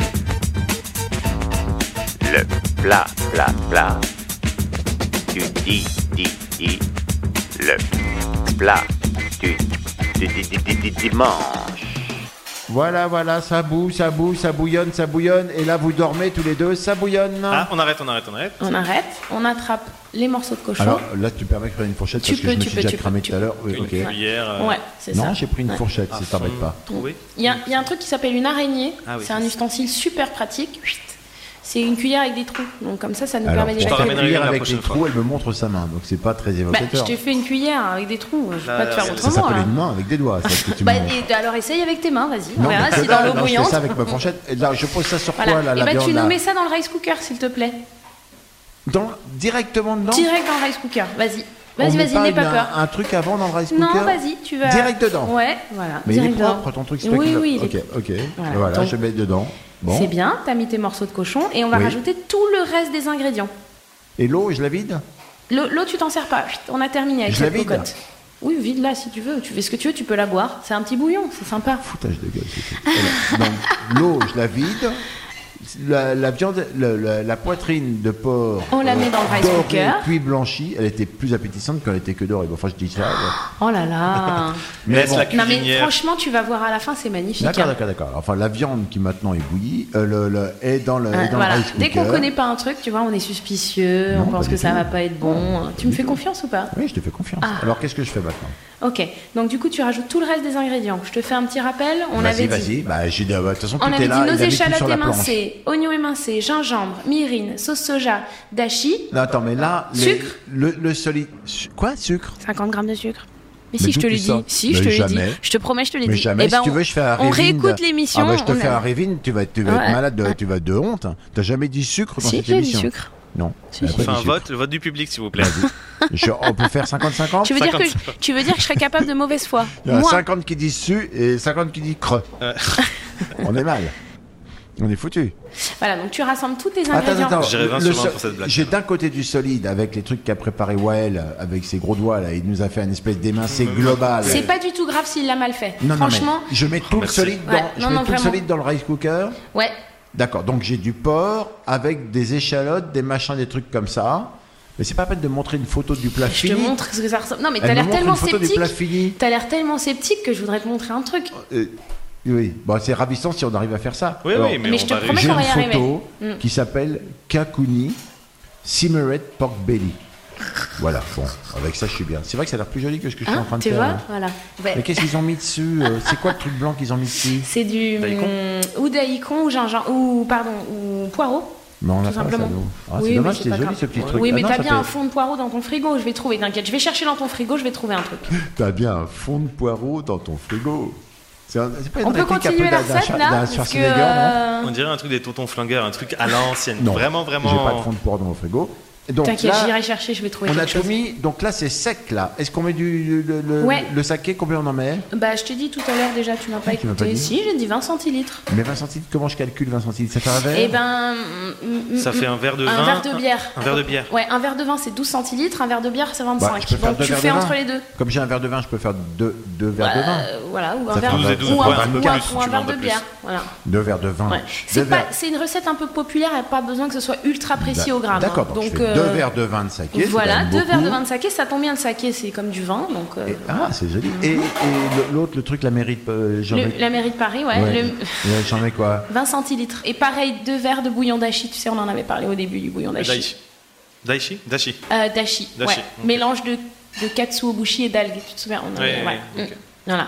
S3: Le plat, plat, plat. Tu dis, dis, dis. Le plat du, du, du, du, du, du dimanche.
S4: Voilà, voilà, ça boue, ça boue, ça bouillonne, ça bouillonne. Et là, vous dormez tous les deux, ça bouillonne.
S2: Ah, on arrête, on arrête, on arrête.
S5: On arrête, on attrape les morceaux de cochon.
S4: Alors là, tu permets de prendre une fourchette
S5: Tu
S4: parce que
S5: peux,
S4: je me
S5: tu
S4: suis
S5: peux,
S4: déjà
S5: tu peux,
S4: cramé
S5: tu
S4: tout à
S5: peux.
S4: l'heure. Oui,
S2: Une
S4: ok.
S2: cuillère. euh,
S5: Ouais, c'est ça.
S4: Non, j'ai pris une
S5: Ouais.
S4: fourchette,
S2: à
S4: si ça t'embête
S2: fond
S4: pas.
S2: trouvé.
S5: Il y, a, il y a un truc qui s'appelle une araignée.
S2: Ah oui,
S5: c'est un
S2: ça,
S5: ustensile super pratique. C'est une cuillère avec des trous. Donc comme ça, ça nous
S4: Alors,
S5: permet
S2: je t'en
S4: pour
S5: d'évacuer.
S2: ramènerai
S4: cuire
S2: une la
S4: avec
S2: prochaine
S4: les
S2: fois.
S4: trous, elle me montre sa main, donc c'est pas très
S5: Bah, je
S4: évocateur.
S5: t'ai fait une cuillère avec des trous. Je vais
S2: Là,
S5: pas te faire
S2: ça
S4: Ça
S5: autrement.
S4: s'appelle
S5: hein.
S4: une main avec des doigts, ça, ce que tu
S5: Bah,
S4: me montres.
S5: et, alors essaye avec tes mains, vas-y. On
S4: Non,
S5: verra
S4: mais
S5: si
S4: que
S5: dans
S4: dalle,
S5: l'eau
S4: non, je fais
S5: bouillante.
S4: ça avec ma fourchette. Et là, je pose ça sur
S5: Voilà.
S4: quoi, là,
S5: et
S4: la
S5: bah,
S4: viande
S5: tu
S4: là
S5: nous mets ça dans le rice cooker, s'il te plaît.
S4: Dans- Directement dedans.
S5: Direct dans le rice cooker. Vas-y.
S4: On
S5: Vas-y,
S4: met
S5: vas-y,
S4: pas
S5: n'aie pas
S4: une-
S5: peur.
S4: Un truc avant dans le rice cooker.
S5: Non, vas-y, tu vas.
S4: Direct dedans.
S5: Ouais, voilà.
S4: Mais il est
S5: direct dedans.
S4: propre ton truc, c'est toi
S5: Oui,
S4: qui l'as-
S5: oui, il
S4: Ok,
S5: est-
S4: ok.
S5: Voilà.
S4: Voilà,
S5: Donc,
S4: je mets dedans. Bon.
S5: C'est bien, t'as mis tes morceaux de cochon et on va
S4: Oui.
S5: rajouter tout le reste des ingrédients.
S4: Et l'eau, je la vide.
S5: L'eau, l'eau, tu t'en sers pas. Chut, on a terminé avec
S4: Je la
S5: cette
S4: vide
S5: cocotte. Oui, vide là si tu veux. Tu fais ce que tu veux, tu peux la boire. C'est un petit bouillon, c'est sympa.
S4: Foutage de gueule, c'est tout. Voilà. Donc, l'eau, je la vide. La, la viande, le- le- la poitrine de porc.
S5: On la met dans le rice
S4: dorée,
S5: cooker.
S4: puis blanchie. Elle était plus appétissante quand elle était que dorée. Bon, enfin, je dis ça. ouais.
S5: Oh là là.
S4: Mais
S2: Laisse
S4: bon.
S2: la
S5: Non mais
S2: cuisinière.
S5: franchement, tu vas voir à la fin, c'est magnifique.
S4: D'accord,
S5: hein.
S4: d'accord, d'accord. Enfin, la viande qui maintenant est bouillie euh, le, le- est dans le,
S5: Hein,
S4: est dans
S5: voilà.
S4: le rice
S5: Dès qu'on
S4: cooker.
S5: connaît pas un truc, tu vois, on est suspicieux,
S4: Non,
S5: on pense
S4: pas
S5: que
S4: du
S5: ça
S4: tout.
S5: va pas être bon. Tu me fais confiance ou pas?
S4: Oui, je te fais confiance.
S5: Ah.
S4: Alors, qu'est-ce que je fais maintenant?
S5: Ok. Donc du coup, tu rajoutes tout le reste des ingrédients. Je te fais un petit rappel. On
S4: Vas-y,
S5: avait
S4: vas-y.
S5: dit.
S4: Bah, j'ai de toute façon, tout
S5: On
S4: est
S5: avait
S4: là.
S5: dit nos
S4: il a mis tout
S5: échalotes
S4: sur la planche.
S5: émincées, oignons émincés, gingembre, myrrine, sauce soja, dashi,
S4: Non, attends, mais là, les-
S5: Sucre
S4: le, le solide. Su- Quoi, sucre?
S5: cinquante grammes de sucre. Mais si,
S4: Mais
S5: je te
S4: d'où
S5: l'ai
S4: tu
S5: dit.
S4: sors
S5: Si, je
S4: Mais
S5: te l'ai dit.
S4: jamais.
S5: Je te promets, je te l'ai
S4: Mais
S5: dit.
S4: jamais,
S5: Eh ben,
S4: si tu veux, je fais un
S5: on
S4: Révine.
S5: réécoute l'émission.
S4: Ah bah, je te
S5: on
S4: fais
S5: a-
S4: un Révine, tu vas, tu vas
S5: Ouais,
S4: être malade, de,
S5: ouais.
S4: tu vas être de honte. T'as jamais dit sucre dans
S5: Si,
S4: cette
S5: j'ai dit
S4: émission
S5: sucre.
S4: Non.
S5: Si,
S4: elle a
S5: si.
S4: pas
S2: On fait
S4: dit
S2: un
S4: sucre.
S2: vote, le vote du public, s'il vous plaît.
S4: Je- on peut faire cinquante cinquante.
S5: Tu veux, dire que je,
S2: cinquante.
S5: tu veux dire que je serais capable de mauvaise foi?
S4: Il y en a
S5: Moi,
S4: cinquante qui disent su et cinquante qui disent creux.
S2: Ouais.
S4: On est mal. On est foutu.
S5: voilà, donc tu rassembles tous tes
S4: Attends,
S5: ingrédients.
S4: attends,
S2: J'irai vingt
S4: le
S2: sur vingt
S4: so-
S2: pour cette blague.
S4: J'ai d'un côté du solide avec les trucs qu'a préparé Wael avec ses gros doigts là. Il nous a fait une espèce d'émincé global.
S5: C'est pas du tout grave s'il l'a mal fait.
S4: Non, non,
S5: Franchement,
S4: mais je mets tout le
S2: Merci.
S4: solide dans,
S5: Ouais,
S4: je
S5: non,
S4: mets
S5: non,
S4: tout le
S5: vraiment.
S4: solide dans le rice cooker.
S5: ouais.
S4: D'accord, donc j'ai du porc avec des échalotes, des machins, des trucs comme ça. Mais c'est pas la peine de montrer une photo du plat
S5: Je te
S4: fini.
S5: montre ce que ça ressemble. Non, mais
S4: Elle
S5: t'as
S4: me
S5: l'air
S4: montre
S5: tellement
S4: une photo du
S5: sceptique.
S4: plat fini.
S5: T'as l'air tellement sceptique que je voudrais te montrer un truc.
S4: Euh, oui, bon, c'est ravissant si on arrive à faire ça.
S2: Oui,
S4: Alors,
S2: oui, mais,
S5: Mais
S2: on
S5: je te
S2: va
S5: promets
S4: j'ai
S5: qu'on
S4: une
S5: va y arriver.
S4: photo
S5: Mm.
S4: qui s'appelle Kakuni Simmered Pork Belly. Voilà, bon, avec ça je suis bien. C'est vrai que ça a l'air plus joli que ce que je suis en
S5: Hein,
S4: train de
S5: tu
S4: faire.
S5: vois,
S4: là.
S5: voilà. Ouais.
S4: Mais qu'est-ce qu'ils ont mis dessus euh, C'est quoi le truc blanc qu'ils ont mis dessus
S5: C'est du
S2: Daikon.
S5: hum, ou daikon ou gingembre ou pardon ou poireau.
S4: Mais on a
S5: Tout
S4: pas ça,
S5: simplement.
S4: nous. Ah,
S5: Oui,
S4: c'est
S5: mais
S4: dommage,
S5: c'est
S4: c'est
S5: pas
S4: joli
S5: grave.
S4: ce petit truc.
S5: Oui,
S4: Ah
S5: mais
S4: non,
S5: t'as
S4: ça
S5: bien un
S4: fait-
S5: fond de poireau dans ton frigo, je vais trouver, t'inquiète. Je vais chercher dans ton frigo, je vais trouver un truc.
S4: T'as bien un fond de poireau dans ton frigo. C'est un- c'est pas une
S5: On peut
S4: réplique un peu
S5: continuer la
S4: d'un- d'un
S5: recette
S4: Schwar-
S5: là
S4: d'un
S5: parce que
S4: Schwarzenegger, non
S5: euh,
S2: On dirait un truc des tontons flingueurs, un truc à l'ancienne.
S4: Non.
S2: Vraiment, vraiment.
S4: J'ai pas de fond de poireau dans mon frigo. Et donc
S5: t'inquiète,
S4: là,
S5: j'irai chercher, je vais trouver
S4: on a
S5: quelque
S4: tout
S5: chose.
S4: mis. Donc là, c'est sec là. Est-ce qu'on met du le, le,
S5: Ouais.
S4: le saké? Combien on en met?
S5: Bah, je t'ai dit tout à l'heure déjà, tu m'as pas
S4: Ah, tu m'as pas
S5: écouté.
S4: dit.
S5: Si, j'ai dit vingt centilitres.
S4: Mais vingt centilitres, comment je calcule vingt centilitres? Ça fait un verre?
S5: Eh ben, mm, mm,
S2: Ça
S5: mm,
S2: fait un verre de
S5: un
S2: vin.
S5: verre de bière.
S2: Un verre de bière.
S5: Ouais, un verre de vin c'est douze centilitres, un verre de bière c'est
S4: Bah,
S5: vingt-cinq.
S4: je peux faire
S5: Donc
S4: deux
S5: tu
S4: verres
S5: fais
S4: de vin.
S5: entre les deux.
S4: Comme j'ai un verre de vin, je peux faire deux, deux verres de vin.
S5: Euh, voilà, ou un
S4: Ça
S5: verre
S4: fait douze et
S2: douze,
S5: ou
S2: ouais,
S5: un,
S2: un peu
S5: ou un-
S2: plus,
S5: ou un
S2: tu
S5: verre
S2: veux un
S5: de
S2: peu
S5: bière. Voilà.
S4: Deux verres de vin.
S5: Ouais.
S4: Deux
S5: C'est pas,
S4: verres-
S5: c'est une recette un peu populaire, elle n'a pas besoin que ce soit ultra précis au gramme.
S4: D'accord,
S5: hein.
S4: donc,
S5: Donc
S4: je fais
S5: euh,
S4: deux verres de vin de saké. c'est
S5: voilà,
S4: quand même
S5: deux
S4: beaucoup.
S5: verres de vin de saké, ça tombe bien, le saké c'est comme du vin, donc euh,
S4: Et- ah, c'est joli. Et, et le- l'autre, le truc, la mérite. euh, j'en
S5: le-
S4: mets-
S5: la mairie de Paris, ouais,
S4: Ouais.
S5: le-
S4: Ouais, j'en mets quoi?
S5: vingt centilitres. Et pareil, deux verres de bouillon dashi, tu sais, on en avait parlé au début du bouillon dashi.
S2: Daichi. Daichi Dashi.
S5: Euh, dashi,
S2: Dashi,
S5: ouais.
S2: ok.
S5: Mélange de, de katsuobushi et d'algues, tu te souviens on avait-
S2: Ouais,
S5: ouais.
S2: ouais, ok.
S5: Mm. Voilà.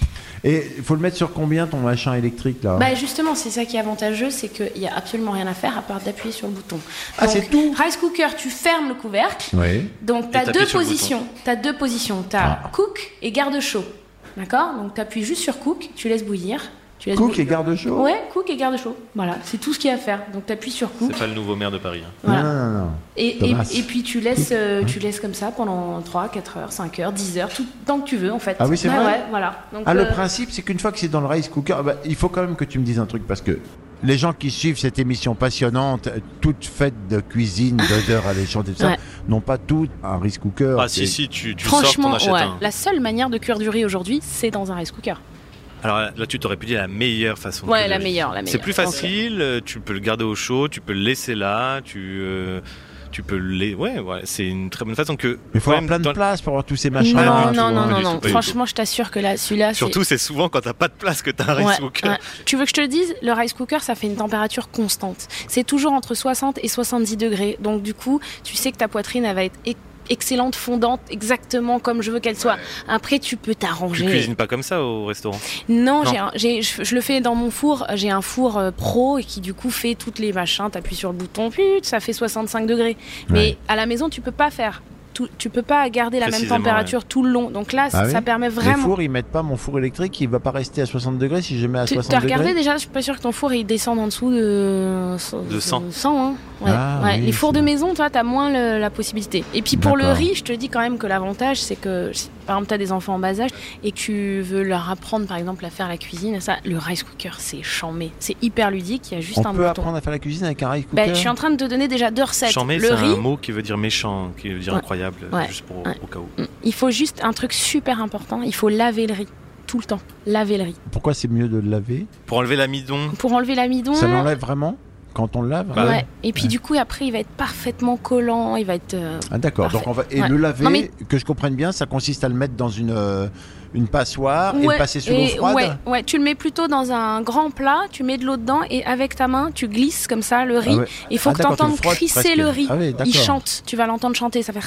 S4: Et il faut le mettre sur combien ton machin électrique là?
S5: Bah justement, c'est ça qui est avantageux, c'est qu'il n'y a absolument rien à faire à part d'appuyer sur le bouton.
S4: Ah,
S5: Donc,
S4: c'est tout?
S5: Rice cooker, tu fermes le couvercle.
S4: Oui.
S5: Donc tu as
S2: t'appuies
S5: deux
S2: sur le
S5: positions. Tu as deux positions. Tu as
S4: Ah.
S5: cook et garde chaud. D'accord? Donc tu appuies juste sur cook, tu laisses bouillir. Tu laisses
S4: Cook
S5: bouillir.
S4: et garde chaud?
S5: Ouais, cook et garde chaud. Voilà, c'est tout ce qu'il y a à faire. Donc tu appuies sur cook.
S2: C'est pas le nouveau maire de Paris. hein.
S5: Voilà.
S4: Non, non, non, non.
S5: Et, et,
S4: Thomas.
S5: et puis tu laisses, euh, tu laisses comme ça pendant trois, quatre heures, cinq heures, dix heures, tout tant que tu veux en fait.
S4: Ah oui, c'est
S5: Ouais,
S4: vrai
S5: ouais, voilà. Donc,
S4: Ah, le
S5: euh,
S4: principe, c'est qu'une fois que c'est dans le rice cooker, bah, il faut quand même que tu me dises un truc parce que les gens qui suivent cette émission passionnante, euh, toute faite de cuisine, d'odeurs alléchantes et tout ça,
S5: Ouais.
S4: n'ont pas tout un rice cooker.
S2: Ah,
S4: qui est-
S2: si, si, tu, tu sors,
S5: Franchement,
S2: t'en achètes
S5: ouais.
S2: un.
S5: La seule manière de cuire du riz aujourd'hui, c'est dans un rice cooker.
S2: Alors là, tu t'aurais pu dire la meilleure façon. de
S5: Ouais,
S2: cuire
S5: la
S2: le riz.
S5: meilleure, la meilleure.
S2: C'est plus
S5: Donc,
S2: facile, euh, tu peux le garder au chaud, tu peux le laisser là, tu, euh, tu peux le. la- Ouais, ouais, c'est une très bonne façon que.
S4: Mais il faut avoir
S2: même
S4: plein de
S2: dans-
S4: place pour avoir tous ces machins.
S5: Non,
S2: Ah,
S5: non,
S2: tu
S5: non,
S2: vois,
S5: non,
S2: pas
S5: non,
S2: du
S5: non.
S2: tout, pas du
S5: Franchement, je t'assure que là, celui-là, c'est-
S2: Surtout, c'est souvent quand t'as pas de place que t'as un
S5: Ouais,
S2: rice cooker.
S5: ouais. Tu veux que je te le dise, le rice cooker, ça fait une température constante. C'est toujours entre soixante et soixante-dix degrés. Donc du coup, tu sais que ta poitrine, elle va être e- excellente, fondante, exactement comme je veux qu'elle soit. Après, tu peux
S2: Tu
S5: t'arranger.
S2: cuisines pas comme ça au restaurant.
S5: Non,
S2: Non.
S5: j'ai un- j'ai- je, je le fais dans mon four. J'ai un four euh, pro et qui du coup fait toutes les machins. T'appuies sur le bouton, put, ça fait soixante-cinq degrés. Mais
S4: Ouais.
S5: à la maison, tu peux pas faire. Tout, tu peux pas garder la même
S2: Précisément,
S5: température tout le long. Donc là,
S4: Ah
S5: ça
S4: oui
S5: permet
S4: Les
S5: vraiment.
S4: fours, ils mettent pas mon four électrique, il va pas rester à soixante degrés si je mets à
S5: Tu
S4: soixante
S5: as regardé
S4: degrés.
S5: déjà, je suis pas sûre que ton four il descende en dessous de,
S2: De cent.
S5: hein. Ouais.
S4: Ah,
S5: Ouais.
S4: oui,
S5: Les fours
S4: c'est-
S5: de maison, toi, t'as moins le- la possibilité. Et puis pour le
S4: D'accord.
S5: riz, je te dis quand même que l'avantage, c'est que si par exemple t'as des enfants en bas âge et que tu veux leur apprendre par exemple à faire la cuisine, ça, le rice cooker, c'est chambé. C'est hyper ludique, il y a juste
S4: On
S5: un
S4: peut
S5: bouton.
S4: apprendre à faire la cuisine avec un rice cooker.
S5: Ben, je suis en train de te donner déjà deux recettes.
S2: Chambé,
S5: le
S2: c'est
S5: riz,
S2: un mot qui veut dire méchant, qui veut dire
S5: Ouais.
S2: incroyable,
S5: Ouais.
S2: juste pour,
S5: Ouais.
S2: au cas où.
S5: mm, il faut juste un truc super important, il faut laver le riz. Tout le temps, laver le riz.
S4: Pourquoi c'est mieux de le laver?
S2: Pour enlever l'amidon,
S5: Pour enlever l'amidon.
S4: Ça l'enlève vraiment quand on le lave?
S2: Bah
S5: ouais.
S2: ouais.
S5: Et puis du coup, après, il va être parfaitement collant, il va être. euh,
S4: Ah d'accord,
S5: Parfait.
S4: donc on va et
S5: Ouais.
S4: le laver,
S5: Non, mais-
S4: que je comprenne bien, ça consiste à le mettre dans une euh, une passoire et
S5: Ouais,
S4: le passer sous l'eau
S5: et-
S4: froide.
S5: Ouais, ouais, tu le mets plutôt dans un grand plat, tu mets de l'eau dedans et avec ta main, tu glisses comme ça le riz.
S4: Ah ouais.
S5: Il faut
S4: Ah,
S5: que tu
S4: d'accord, tu le
S5: entendes
S4: frottes
S5: crisser
S4: presque.
S5: le riz.
S4: Ah oui,
S5: Il
S4: d'accord.
S5: chante, tu vas l'entendre chanter, ça fait.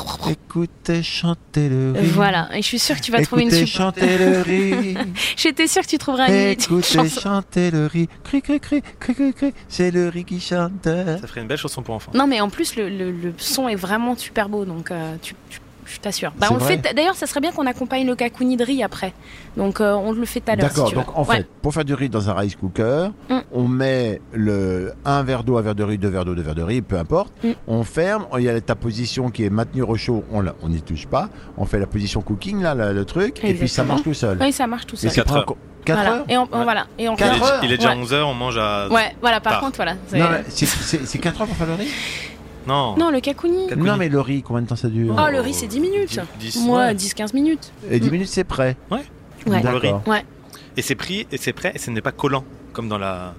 S4: Écoutez chanter le riz.
S5: Voilà, et je suis sûre que tu vas trouver une
S4: Écoutez
S5: super.
S4: chanter le riz.
S5: J'étais sûre que tu trouveras une, une
S4: Écoutez
S5: chanson.
S4: chanter le riz. Cri cri cri cri cri cri. C'est le riz qui chante.
S2: ça ferait une belle chanson pour enfants.
S5: Non, mais en plus, le, le- le son est vraiment super beau, donc euh, tu, tu- je t'assure. Bah,
S4: C'est
S5: on le
S4: vrai
S5: fait. D'ailleurs, ça serait bien qu'on accompagne le kakuni de riz après. Donc, euh, on le fait tout à l'heure.
S4: D'accord,
S5: si tu veux.
S4: donc en
S5: Ouais.
S4: fait, pour faire du riz dans un rice cooker,
S5: Mm.
S4: on met le un verre d'eau, un verre de riz, deux verres d'eau, deux verres de riz, peu importe.
S5: Mm.
S4: On ferme, il y a ta position qui est maintenue au chaud, on la- on n'y touche pas. On fait la position cooking, là, le, le truc, et puis ça
S5: Exactement.
S4: marche tout seul.
S5: Oui, ça marche tout
S4: Et
S5: seul.
S4: ça
S2: Quatre
S4: prend
S2: heures.
S4: co- quatre
S5: Voilà.
S4: heures
S5: Et on,
S2: Ouais.
S5: voilà. Et on
S2: Il est,
S4: Quatre heures
S2: il est déjà
S5: Ouais.
S2: onze heures, on mange à.
S5: Ouais, voilà. Par
S2: Tard.
S5: contre, voilà. c'est-
S4: Non, mais c'est- c'est c'est quatre heures pour faire le riz
S2: Non.
S5: Non, le kakuni.
S2: Kakuni.
S4: Non, mais le riz, combien de temps ça dure
S5: Oh, le riz, c'est dix minutes.
S2: dix,
S5: Moi,
S2: ouais.
S5: dix quinze minutes.
S4: Et dix
S5: Mm.
S4: minutes, c'est prêt.
S2: Ouais.
S5: Ouais.
S2: Pour le riz.
S4: D'accord.
S5: Ouais.
S2: Et c'est pris, et c'est prêt, et ce n'est pas collant, comme dans la.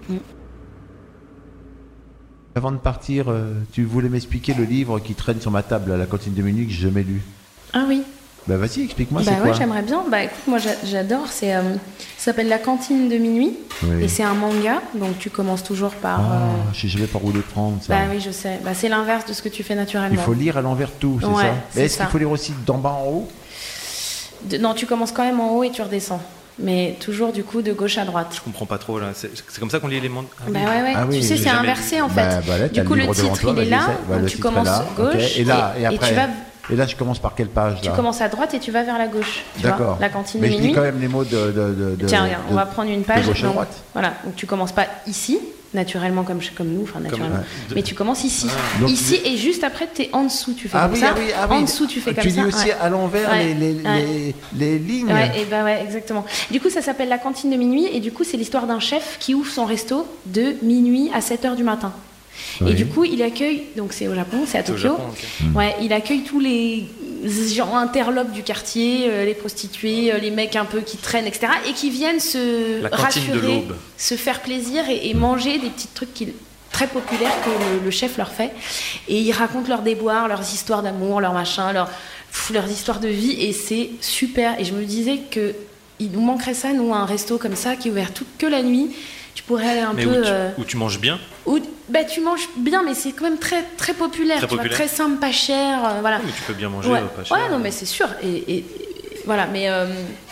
S4: Avant de partir, euh, tu voulais m'expliquer le livre qui traîne sur ma table à la cantine de Munich, j'ai jamais lu.
S5: Ah oui.
S4: Bah vas-y, explique-moi,
S5: Bah
S4: c'est
S5: ouais,
S4: quoi
S5: j'aimerais bien. Bah écoute, moi j'a- j'adore. C'est, euh, ça s'appelle La cantine de minuit.
S4: Oui.
S5: Et c'est un manga. Donc tu commences toujours par.
S4: Ah,
S5: euh,
S4: je sais jamais par où les prendre, ça.
S5: Bah oui, je sais. Bah, c'est l'inverse de ce que tu fais
S4: Il
S5: naturellement.
S4: faut lire à l'envers tout, c'est
S5: Ouais,
S4: ça
S5: c'est
S4: Et est-ce
S5: ça.
S4: qu'il faut lire aussi d'en bas en haut
S5: De- non, tu commences quand même en haut et tu redescends. Mais toujours du coup de gauche à droite.
S2: Je comprends pas trop là. C'est c'est comme ça qu'on lit les mondes. Ah,
S5: Bah
S2: oui.
S5: ouais, ouais.
S4: Ah oui,
S5: tu sais,
S4: j'ai
S5: c'est
S2: jamais
S5: inversé
S2: lu.
S5: en fait.
S4: Bah, bah là, t'as
S5: du coup, le
S4: livre devant
S5: titre
S4: toi,
S5: il est
S4: vas-y,
S5: là.
S4: essaie. Bah,
S5: donc
S4: le
S5: tu
S4: titre est
S5: commences
S4: là,
S5: gauche.
S4: ok. Et là, et après
S5: tu vas.
S4: Et là, je commence par quelle page
S5: Tu
S4: là
S5: commences à droite et tu vas vers la gauche. Tu vois,
S4: D'accord.
S5: la cantine
S4: Mais
S5: de
S4: je
S5: minuit.
S4: dis quand même les mots de. de, de, de
S5: Tiens, regarde,
S4: de-
S5: on va prendre une page.
S4: de gauche à
S5: donc,
S4: droite.
S5: Voilà, donc tu commences pas ici, naturellement comme, comme nous, enfin naturellement,
S2: ouais.
S5: mais tu commences ici.
S4: Donc,
S5: ici et juste après, tu es en dessous, tu fais
S4: Ah
S5: comme
S4: oui,
S5: ça.
S4: ah oui, ah oui.
S5: En dessous, tu fais comme
S4: Tu
S5: ça.
S4: dis aussi
S5: ouais.
S4: à l'envers
S5: Ouais,
S4: les, les,
S5: ouais.
S4: les, les lignes.
S5: Ouais, et bah ouais, exactement. Du coup, ça s'appelle La cantine de minuit, et du coup, c'est l'histoire d'un chef qui ouvre son resto de minuit à sept heures du matin.
S4: Oui.
S5: Et du coup, il accueille, donc c'est au Japon, c'est à
S2: C'est au
S5: Tokyo.
S2: Japon, ok.
S5: Ouais, il accueille tous les gens interlopes du quartier, euh, les prostituées, euh, les mecs un peu qui traînent, et cetera. Et qui viennent se
S2: La cantine de
S5: rassurer,
S2: l'aube.
S5: se faire plaisir et, et manger des petits trucs qui, très populaires que le, le chef leur fait. Et ils racontent leurs déboires, leurs histoires d'amour, leurs machins, leurs, pff, leurs histoires de vie. Et c'est super. Et je me disais que il nous manquerait ça, nous, un resto comme ça qui est ouvert toute que la nuit. Tu pourrais aller un
S2: Mais
S5: peu.
S2: où tu,
S5: euh,
S2: où tu manges bien.
S5: où bah, tu manges bien, mais c'est quand même très, très populaire.
S2: Très
S5: tu vois,
S2: populaire.
S5: très simple, pas cher. euh, voilà.
S2: Mais tu peux bien manger
S5: Ouais,
S2: euh, pas cher.
S5: ouais, non, mais c'est sûr. Et, et- et- voilà, mais. euh,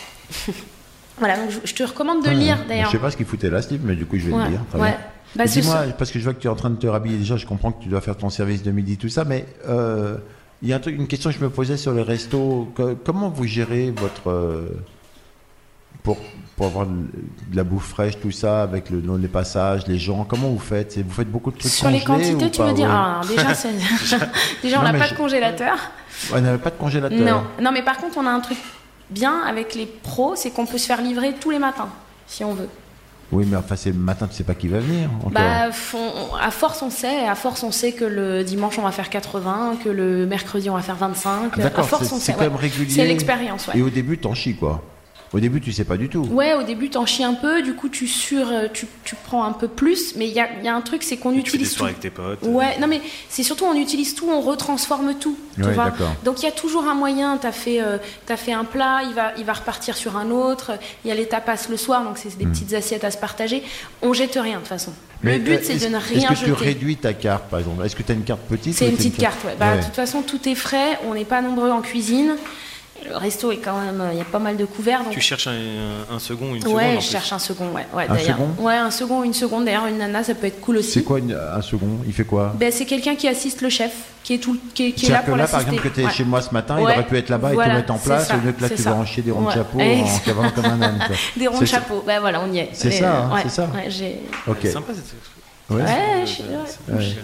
S5: voilà, donc je, je te recommande de
S4: Ouais.
S5: lire
S4: Je
S5: d'ailleurs.
S4: sais pas ce qu'il foutait là, ce livre, mais du coup, je vais
S5: Ouais,
S4: le lire. Très
S5: ouais.
S4: bien.
S5: Bah, ce
S4: Dis-moi,
S5: sont-
S4: parce que je vois que tu es en train de te rhabiller déjà, je comprends que tu dois faire ton service de midi, tout ça, mais euh, il y a un truc, une question que je me posais sur les restos. Que- comment vous gérez votre. euh, pour, pour avoir de de la bouffe fraîche, tout ça, avec le, les passages, les gens, comment vous faites C'est- Vous faites beaucoup de trucs
S5: Sur les
S4: congelés
S5: quantités,
S4: ou
S5: tu
S4: pas,
S5: veux dire
S4: ouais
S5: ah, déjà, c'est- déjà, on
S4: Non,
S5: n'a
S4: mais
S5: pas
S4: je-
S5: de congélateur.
S4: On n'avait pas de congélateur.
S5: Non. non, mais par contre, on a un truc bien avec les pros, c'est qu'on peut se faire livrer tous les matins, si on veut.
S4: Oui, mais enfin, c'est le matin, tu sais pas qui va venir. Encore.
S5: Bah, on- à force, on sait. À force, on sait que le dimanche, on va faire quatre-vingts, que le mercredi, on va faire vingt-cinq.
S4: Ah, d'accord,
S5: à force,
S4: c'est-
S5: on
S4: c'est
S5: sait.
S4: quand
S5: ouais.
S4: même régulier.
S5: C'est l'expérience, ouais.
S4: Et au début, t'en chies, quoi. Au début, tu sais pas du tout.
S5: Ouais, au début, t'en chies un peu. Du coup, tu sur, tu, tu prends un peu plus. Mais il y a, il y a un truc, c'est qu'on
S2: Tu fais des
S5: utilise tout.
S2: soirées avec tes potes.
S5: Ouais, non mais c'est surtout on utilise tout, on retransforme tout. Tu
S4: Ouais,
S5: vois.
S4: d'accord.
S5: Donc il y a toujours un moyen. T'as fait, euh, t'as fait un plat, il va, il va repartir sur un autre. Il y a les tapas le soir, donc c'est des petites assiettes à se partager. On jette rien de toute façon.
S4: Mais,
S5: le but
S4: euh,
S5: c'est
S4: est-ce-
S5: de ne
S4: Est-ce
S5: rien
S4: que tu
S5: jeter.
S4: réduis ta carte, par exemple Est-ce que tu as une carte petite
S5: C'est
S4: ou
S5: une
S4: t'as
S5: petite carte, ouais. Bah,
S4: Ouais.
S5: De toute façon, tout est frais. On n'est pas nombreux en cuisine. Le resto est quand même, il y a pas mal de couverts. Donc...
S2: Tu cherches un, un second ou une seconde en
S5: Ouais,
S2: plus.
S5: je cherche un second, ouais. ouais
S4: Un
S5: d'ailleurs.
S4: second
S5: Ouais, un second ou une seconde. D'ailleurs, une nana, ça peut être cool aussi.
S4: C'est quoi une- un second Il fait quoi
S5: Ben, c'est quelqu'un qui assiste le chef, qui est, tout, qui est, qui est là
S4: C'est-à-dire que
S5: pour
S4: là, par
S5: l'assister.
S4: exemple, que tu es
S5: Ouais.
S4: chez moi ce matin, il
S5: Ouais,
S4: aurait pu être là-bas et
S5: voilà,
S4: te mettre en
S5: c'est
S4: place,
S5: ça,
S4: au lieu que là,
S5: c'est
S4: tu
S5: ça.
S4: vas enchier des ronds de
S5: Ouais.
S4: chapeau
S5: Ex-
S4: en cavant comme un âne. quoi.
S5: Des ronds
S4: C'est
S5: de
S4: ça.
S5: chapeau, ben voilà, on y est.
S4: C'est
S5: Mais,
S4: ça, hein,
S5: ouais,
S4: c'est ça.
S5: Ouais, j'ai...
S4: Ok.
S2: C'est sympa cette
S4: Ouais.
S5: ouais, je- ouais.
S4: Ouais.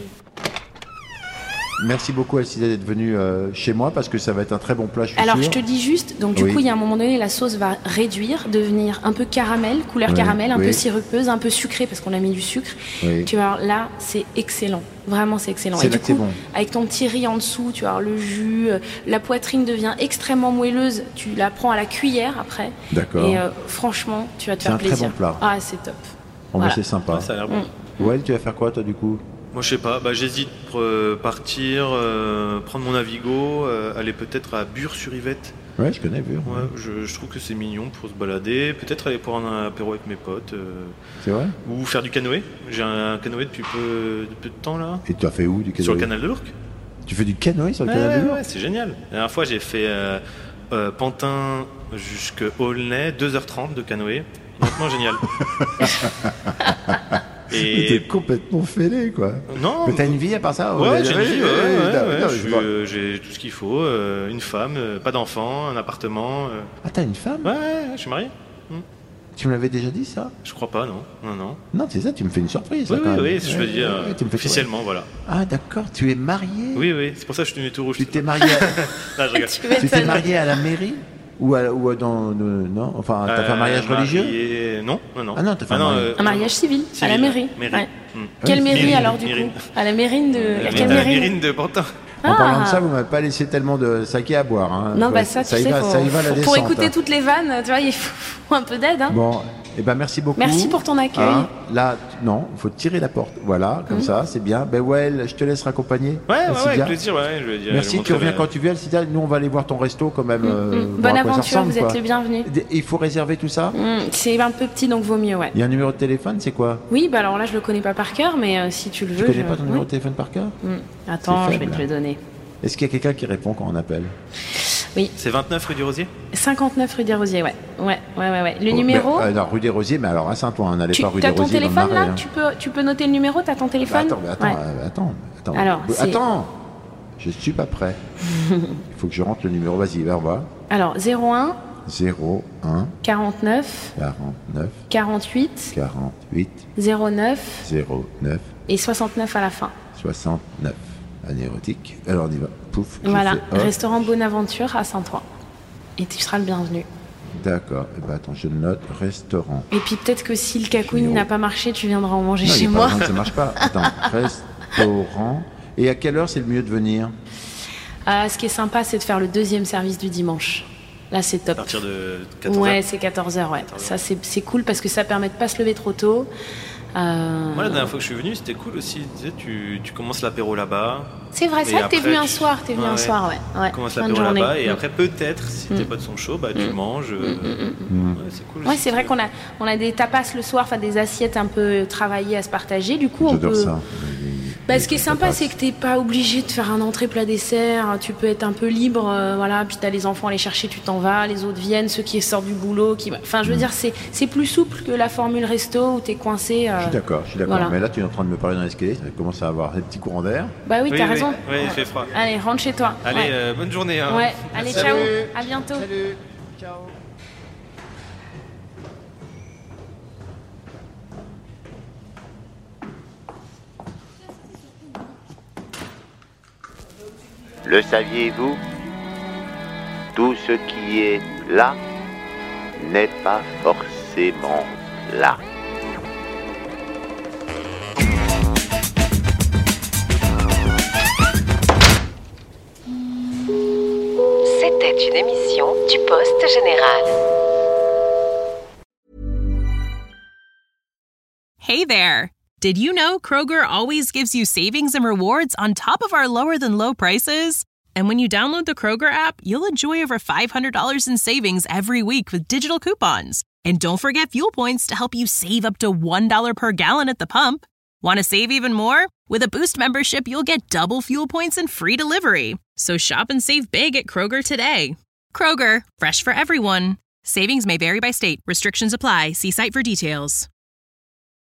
S4: Merci beaucoup, Alcida, d'être venue euh, chez moi parce que ça va être un très bon plat, je suis
S5: Alors,
S4: sûr.
S5: je te dis juste, donc du
S4: Oui.
S5: coup, il y a un moment donné, la sauce va réduire, devenir un peu caramel, couleur
S4: Oui,
S5: caramel, un
S4: oui.
S5: peu sirupeuse, un peu sucrée parce qu'on a mis du sucre.
S4: Oui.
S5: Tu vois, là, c'est excellent. Vraiment, c'est excellent.
S4: C'est
S5: Et
S4: là
S5: du
S4: que c'est
S5: coup,
S4: bon.
S5: avec ton petit riz en dessous, tu vois, le jus, euh, la poitrine devient extrêmement moelleuse. Tu la prends à la cuillère après.
S4: D'accord.
S5: Et euh, franchement, tu vas te
S4: C'est
S5: faire
S4: un très
S5: plaisir.
S4: bon plat.
S5: Ah, c'est top.
S4: Bon, bah,
S5: Voilà.
S4: c'est sympa.
S2: Ouais, ça a l'air bon.
S5: Mm.
S4: Ouais, tu vas faire quoi, toi, du coup
S2: Moi, je sais pas. Bah, j'hésite pour euh, partir, euh, prendre mon Navigo, euh, aller peut-être à Bure-sur-Yvette.
S4: Ouais, je connais, vu.
S2: Ouais, je, je trouve que c'est mignon pour se balader. Peut-être aller prendre un apéro avec mes potes. euh,
S4: C'est vrai
S2: ou faire du canoë. J'ai un canoë depuis peu, de peu de temps là.
S4: Et tu as fait où du canoë
S2: Sur le canal de l'Ourcq.
S4: Tu fais du canoë sur le
S2: Ouais,
S4: canal de
S2: ouais,
S4: l'Ourcq
S2: ouais, c'est génial. La dernière fois, j'ai fait euh, euh, Pantin jusqu'à Aulnay, deux heures trente de canoë. Honnêtement, génial. Et
S4: t'es complètement fêlé, quoi.
S2: non.
S4: Mais t'as une vie à part ça?
S2: Ouais, j'ai une vie, ouais, ouais,
S4: non,
S2: ouais,
S4: non,
S2: je
S4: je
S2: suis,
S4: vois.
S2: euh, j'ai tout ce qu'il faut, euh, une femme, euh, pas d'enfant, un appartement. euh.
S4: Ah, t'as une femme?
S2: Ouais, ouais, je suis marié.
S4: Tu me l'avais déjà dit, ça?
S2: Je crois pas, non, non, non.
S4: Non, c'est ça, tu me fais une surprise.
S2: Oui,
S4: là, quand
S2: oui,
S4: même.
S2: oui, je veux
S4: Ouais,
S2: dire,
S4: ouais, tu me fais-
S2: officiellement, voilà.
S4: Ah, d'accord, tu es marié?
S2: Oui, oui, c'est pour ça que je suis venu tout rouge.
S4: Tu t'es marié à...
S2: Là, je regarde.
S5: Tu
S4: tu t'es
S5: m'étonnes.
S4: marié à la mairie? Ou, à, ou à dans... euh, non, enfin, t'as fait un mariage
S2: Euh,
S4: religieux?
S2: marié- Non, non, non.
S4: Ah non, t'as fait un
S2: non,
S4: mariage.
S2: euh,
S5: Un mariage civil, à la mairie.
S2: Mairie.
S5: Ouais.
S2: Hmm.
S5: Quelle mairie
S2: Mérine,
S5: alors du
S2: Mérine.
S5: coup? À la mairie de.
S2: Euh,
S5: à quelle
S2: la
S5: mairie?
S2: Mérine de Pantin.
S4: En parlant de
S5: Ah.
S4: ça, vous m'avez pas laissé tellement de saké à boire. Hein.
S5: Non,
S4: Faut-
S5: bah ça, tu
S4: y
S5: sais,
S4: va,
S5: faut-
S4: ça y va la
S5: faut-
S4: descente.
S5: pour écouter
S4: hein.
S5: toutes les vannes, tu vois, il faut un peu d'aide. Hein.
S4: Bon, eh ben merci beaucoup.
S5: Merci pour ton accueil.
S4: Hein, là, tu- non, il faut tirer la porte. Voilà, comme ça, c'est bien. Ben ouais, je te laisse raccompagner.
S2: Ouais, ouais, ouais,
S4: Alcidia.
S2: avec plaisir, ouais. Je vais dire, je
S4: Merci, tu
S2: montrerai
S4: reviens
S2: la-
S4: quand tu veux, Alcidia. Nous, on va aller voir ton resto quand même. euh,
S5: Mm,
S4: voir
S5: Bonne
S4: à quoi ça
S5: aventure,
S4: ressemble,
S5: vous êtes
S4: quoi.
S5: les bienvenus.
S4: Il faut réserver tout ça.
S5: Mm, C'est un peu petit, donc vaut mieux, ouais.
S4: Il y a un numéro de téléphone, c'est quoi?
S5: Oui, bah alors là, je le connais pas par cœur, mais euh, si tu le
S4: Tu
S5: veux.
S4: connais
S5: je...
S4: pas ton
S5: oui.
S4: numéro de téléphone par cœur?
S5: Mm. Attends,
S4: C'est
S5: je vais
S4: faible.
S5: te le donner.
S4: Est-ce qu'il y a quelqu'un qui répond quand on appelle?
S2: C'est vingt-neuf rue du Rosier.
S5: cinquante-neuf rue des Rosiers, ouais. Ouais, ouais, ouais. ouais. Le
S4: Oh,
S5: numéro.
S4: ben, euh, non, rue des Rosiers, mais alors à Saint-Ouen, n'allez
S5: Tu
S4: pas rue
S5: as
S4: des
S5: ton
S4: Rosiers dans le
S5: téléphone
S4: Marais,
S5: là
S4: hein.
S5: tu peux, tu peux noter le numéro, t'as ton
S4: Bah,
S5: téléphone.
S4: attends, mais attends,
S5: Ouais.
S4: euh, attends, attends.
S5: Alors,
S4: Euh,
S5: c'est-
S4: attends, je suis pas prêt. Il faut que je rentre le numéro. Vas-y, va voir.
S5: Alors, zéro un
S4: zéro un
S5: quarante-neuf
S4: quarante-neuf
S5: quarante-huit
S4: quarante-huit
S5: zéro neuf
S4: zéro neuf
S5: et soixante-neuf à la fin.
S4: soixante-neuf. Anérotique. Alors on y va. Pouf. je
S5: Voilà,
S4: fais hop.
S5: restaurant Bonaventure à Saint-Ouen. Et tu seras le bienvenu.
S4: D'accord. Eh ben, attends, je note restaurant.
S5: Et puis peut-être que si le cacouille
S4: Numéro.
S5: n'a pas marché, tu viendras en manger
S4: Non, il y
S5: chez
S4: a pas
S5: moi.
S4: besoin que ça marche pas. Attends, restaurant. Et à quelle heure c'est le mieux de venir?
S5: Ah, ce qui est sympa, c'est de faire le deuxième service du dimanche. Là, c'est
S2: À
S5: top.
S2: partir de quatorze heures.
S5: Ouais, c'est quatorze heures, ouais. Ça, c'est c'est cool parce que ça permet de pas se lever trop tôt. Euh,
S2: Moi, la dernière fois que je suis venu, c'était cool aussi. Tu sais, tu, tu commences l'apéro là-bas.
S5: C'est vrai,
S2: Et
S5: c'est vrai que t'es
S2: après,
S5: venu un
S2: tu-
S5: soir, t'es venu
S2: Ouais,
S5: un
S2: ouais.
S5: soir, ouais. ouais.
S2: Tu commences
S5: Fin de
S2: l'apéro
S5: journée.
S2: là-bas. Et
S5: Mm.
S2: après, peut-être, si tes potes sont chauds, bah, tu manges. euh, ouais, c'est cool.
S5: Ouais,
S2: aussi.
S5: c'est vrai qu'on a, on a des tapas le soir, enfin des assiettes un peu travaillées à se partager. Du coup, on
S4: J'adore
S5: peut.
S4: ça.
S5: Bah, ce qui est sympa,
S4: tapas.
S5: c'est que t'es pas obligé de faire un entrée plat dessert. Tu peux être un peu libre, euh, voilà. Puis t'as les enfants à les chercher, tu t'en vas. Les autres viennent, ceux qui sortent du boulot, qui. Enfin, je veux dire, c'est c'est plus souple que la formule resto où t'es coincé. euh,
S4: Je suis d'accord, je suis d'accord.
S5: voilà.
S4: Mais là, tu es en train de me parler dans l'escalier. Ça commence à avoir des petits courants d'air.
S5: Bah oui,
S2: Oui,
S5: t'as
S2: oui,
S5: raison.
S2: oui, il fait froid.
S5: Allez, rentre chez toi.
S2: Allez,
S5: Ouais,
S2: euh, bonne journée. Hein.
S5: Ouais. Allez,
S2: Salut.
S5: ciao. À bientôt.
S3: Le saviez-vous? Tout ce qui est là n'est pas forcément là.
S8: C'était une émission du Poste Général.
S9: Hey there! Did you know Kroger always gives you savings and rewards on top of our lower than low prices? And when you download the Kroger app, you'll enjoy over five hundred dollars in savings every week with digital coupons. And don't forget fuel points to help you save up to one dollar per gallon at the pump. Want to save even more? With a Boost membership, you'll get double fuel points and free delivery. So shop and save big at Kroger today. Kroger, fresh for everyone. Savings may vary by state. Restrictions apply. See site for details.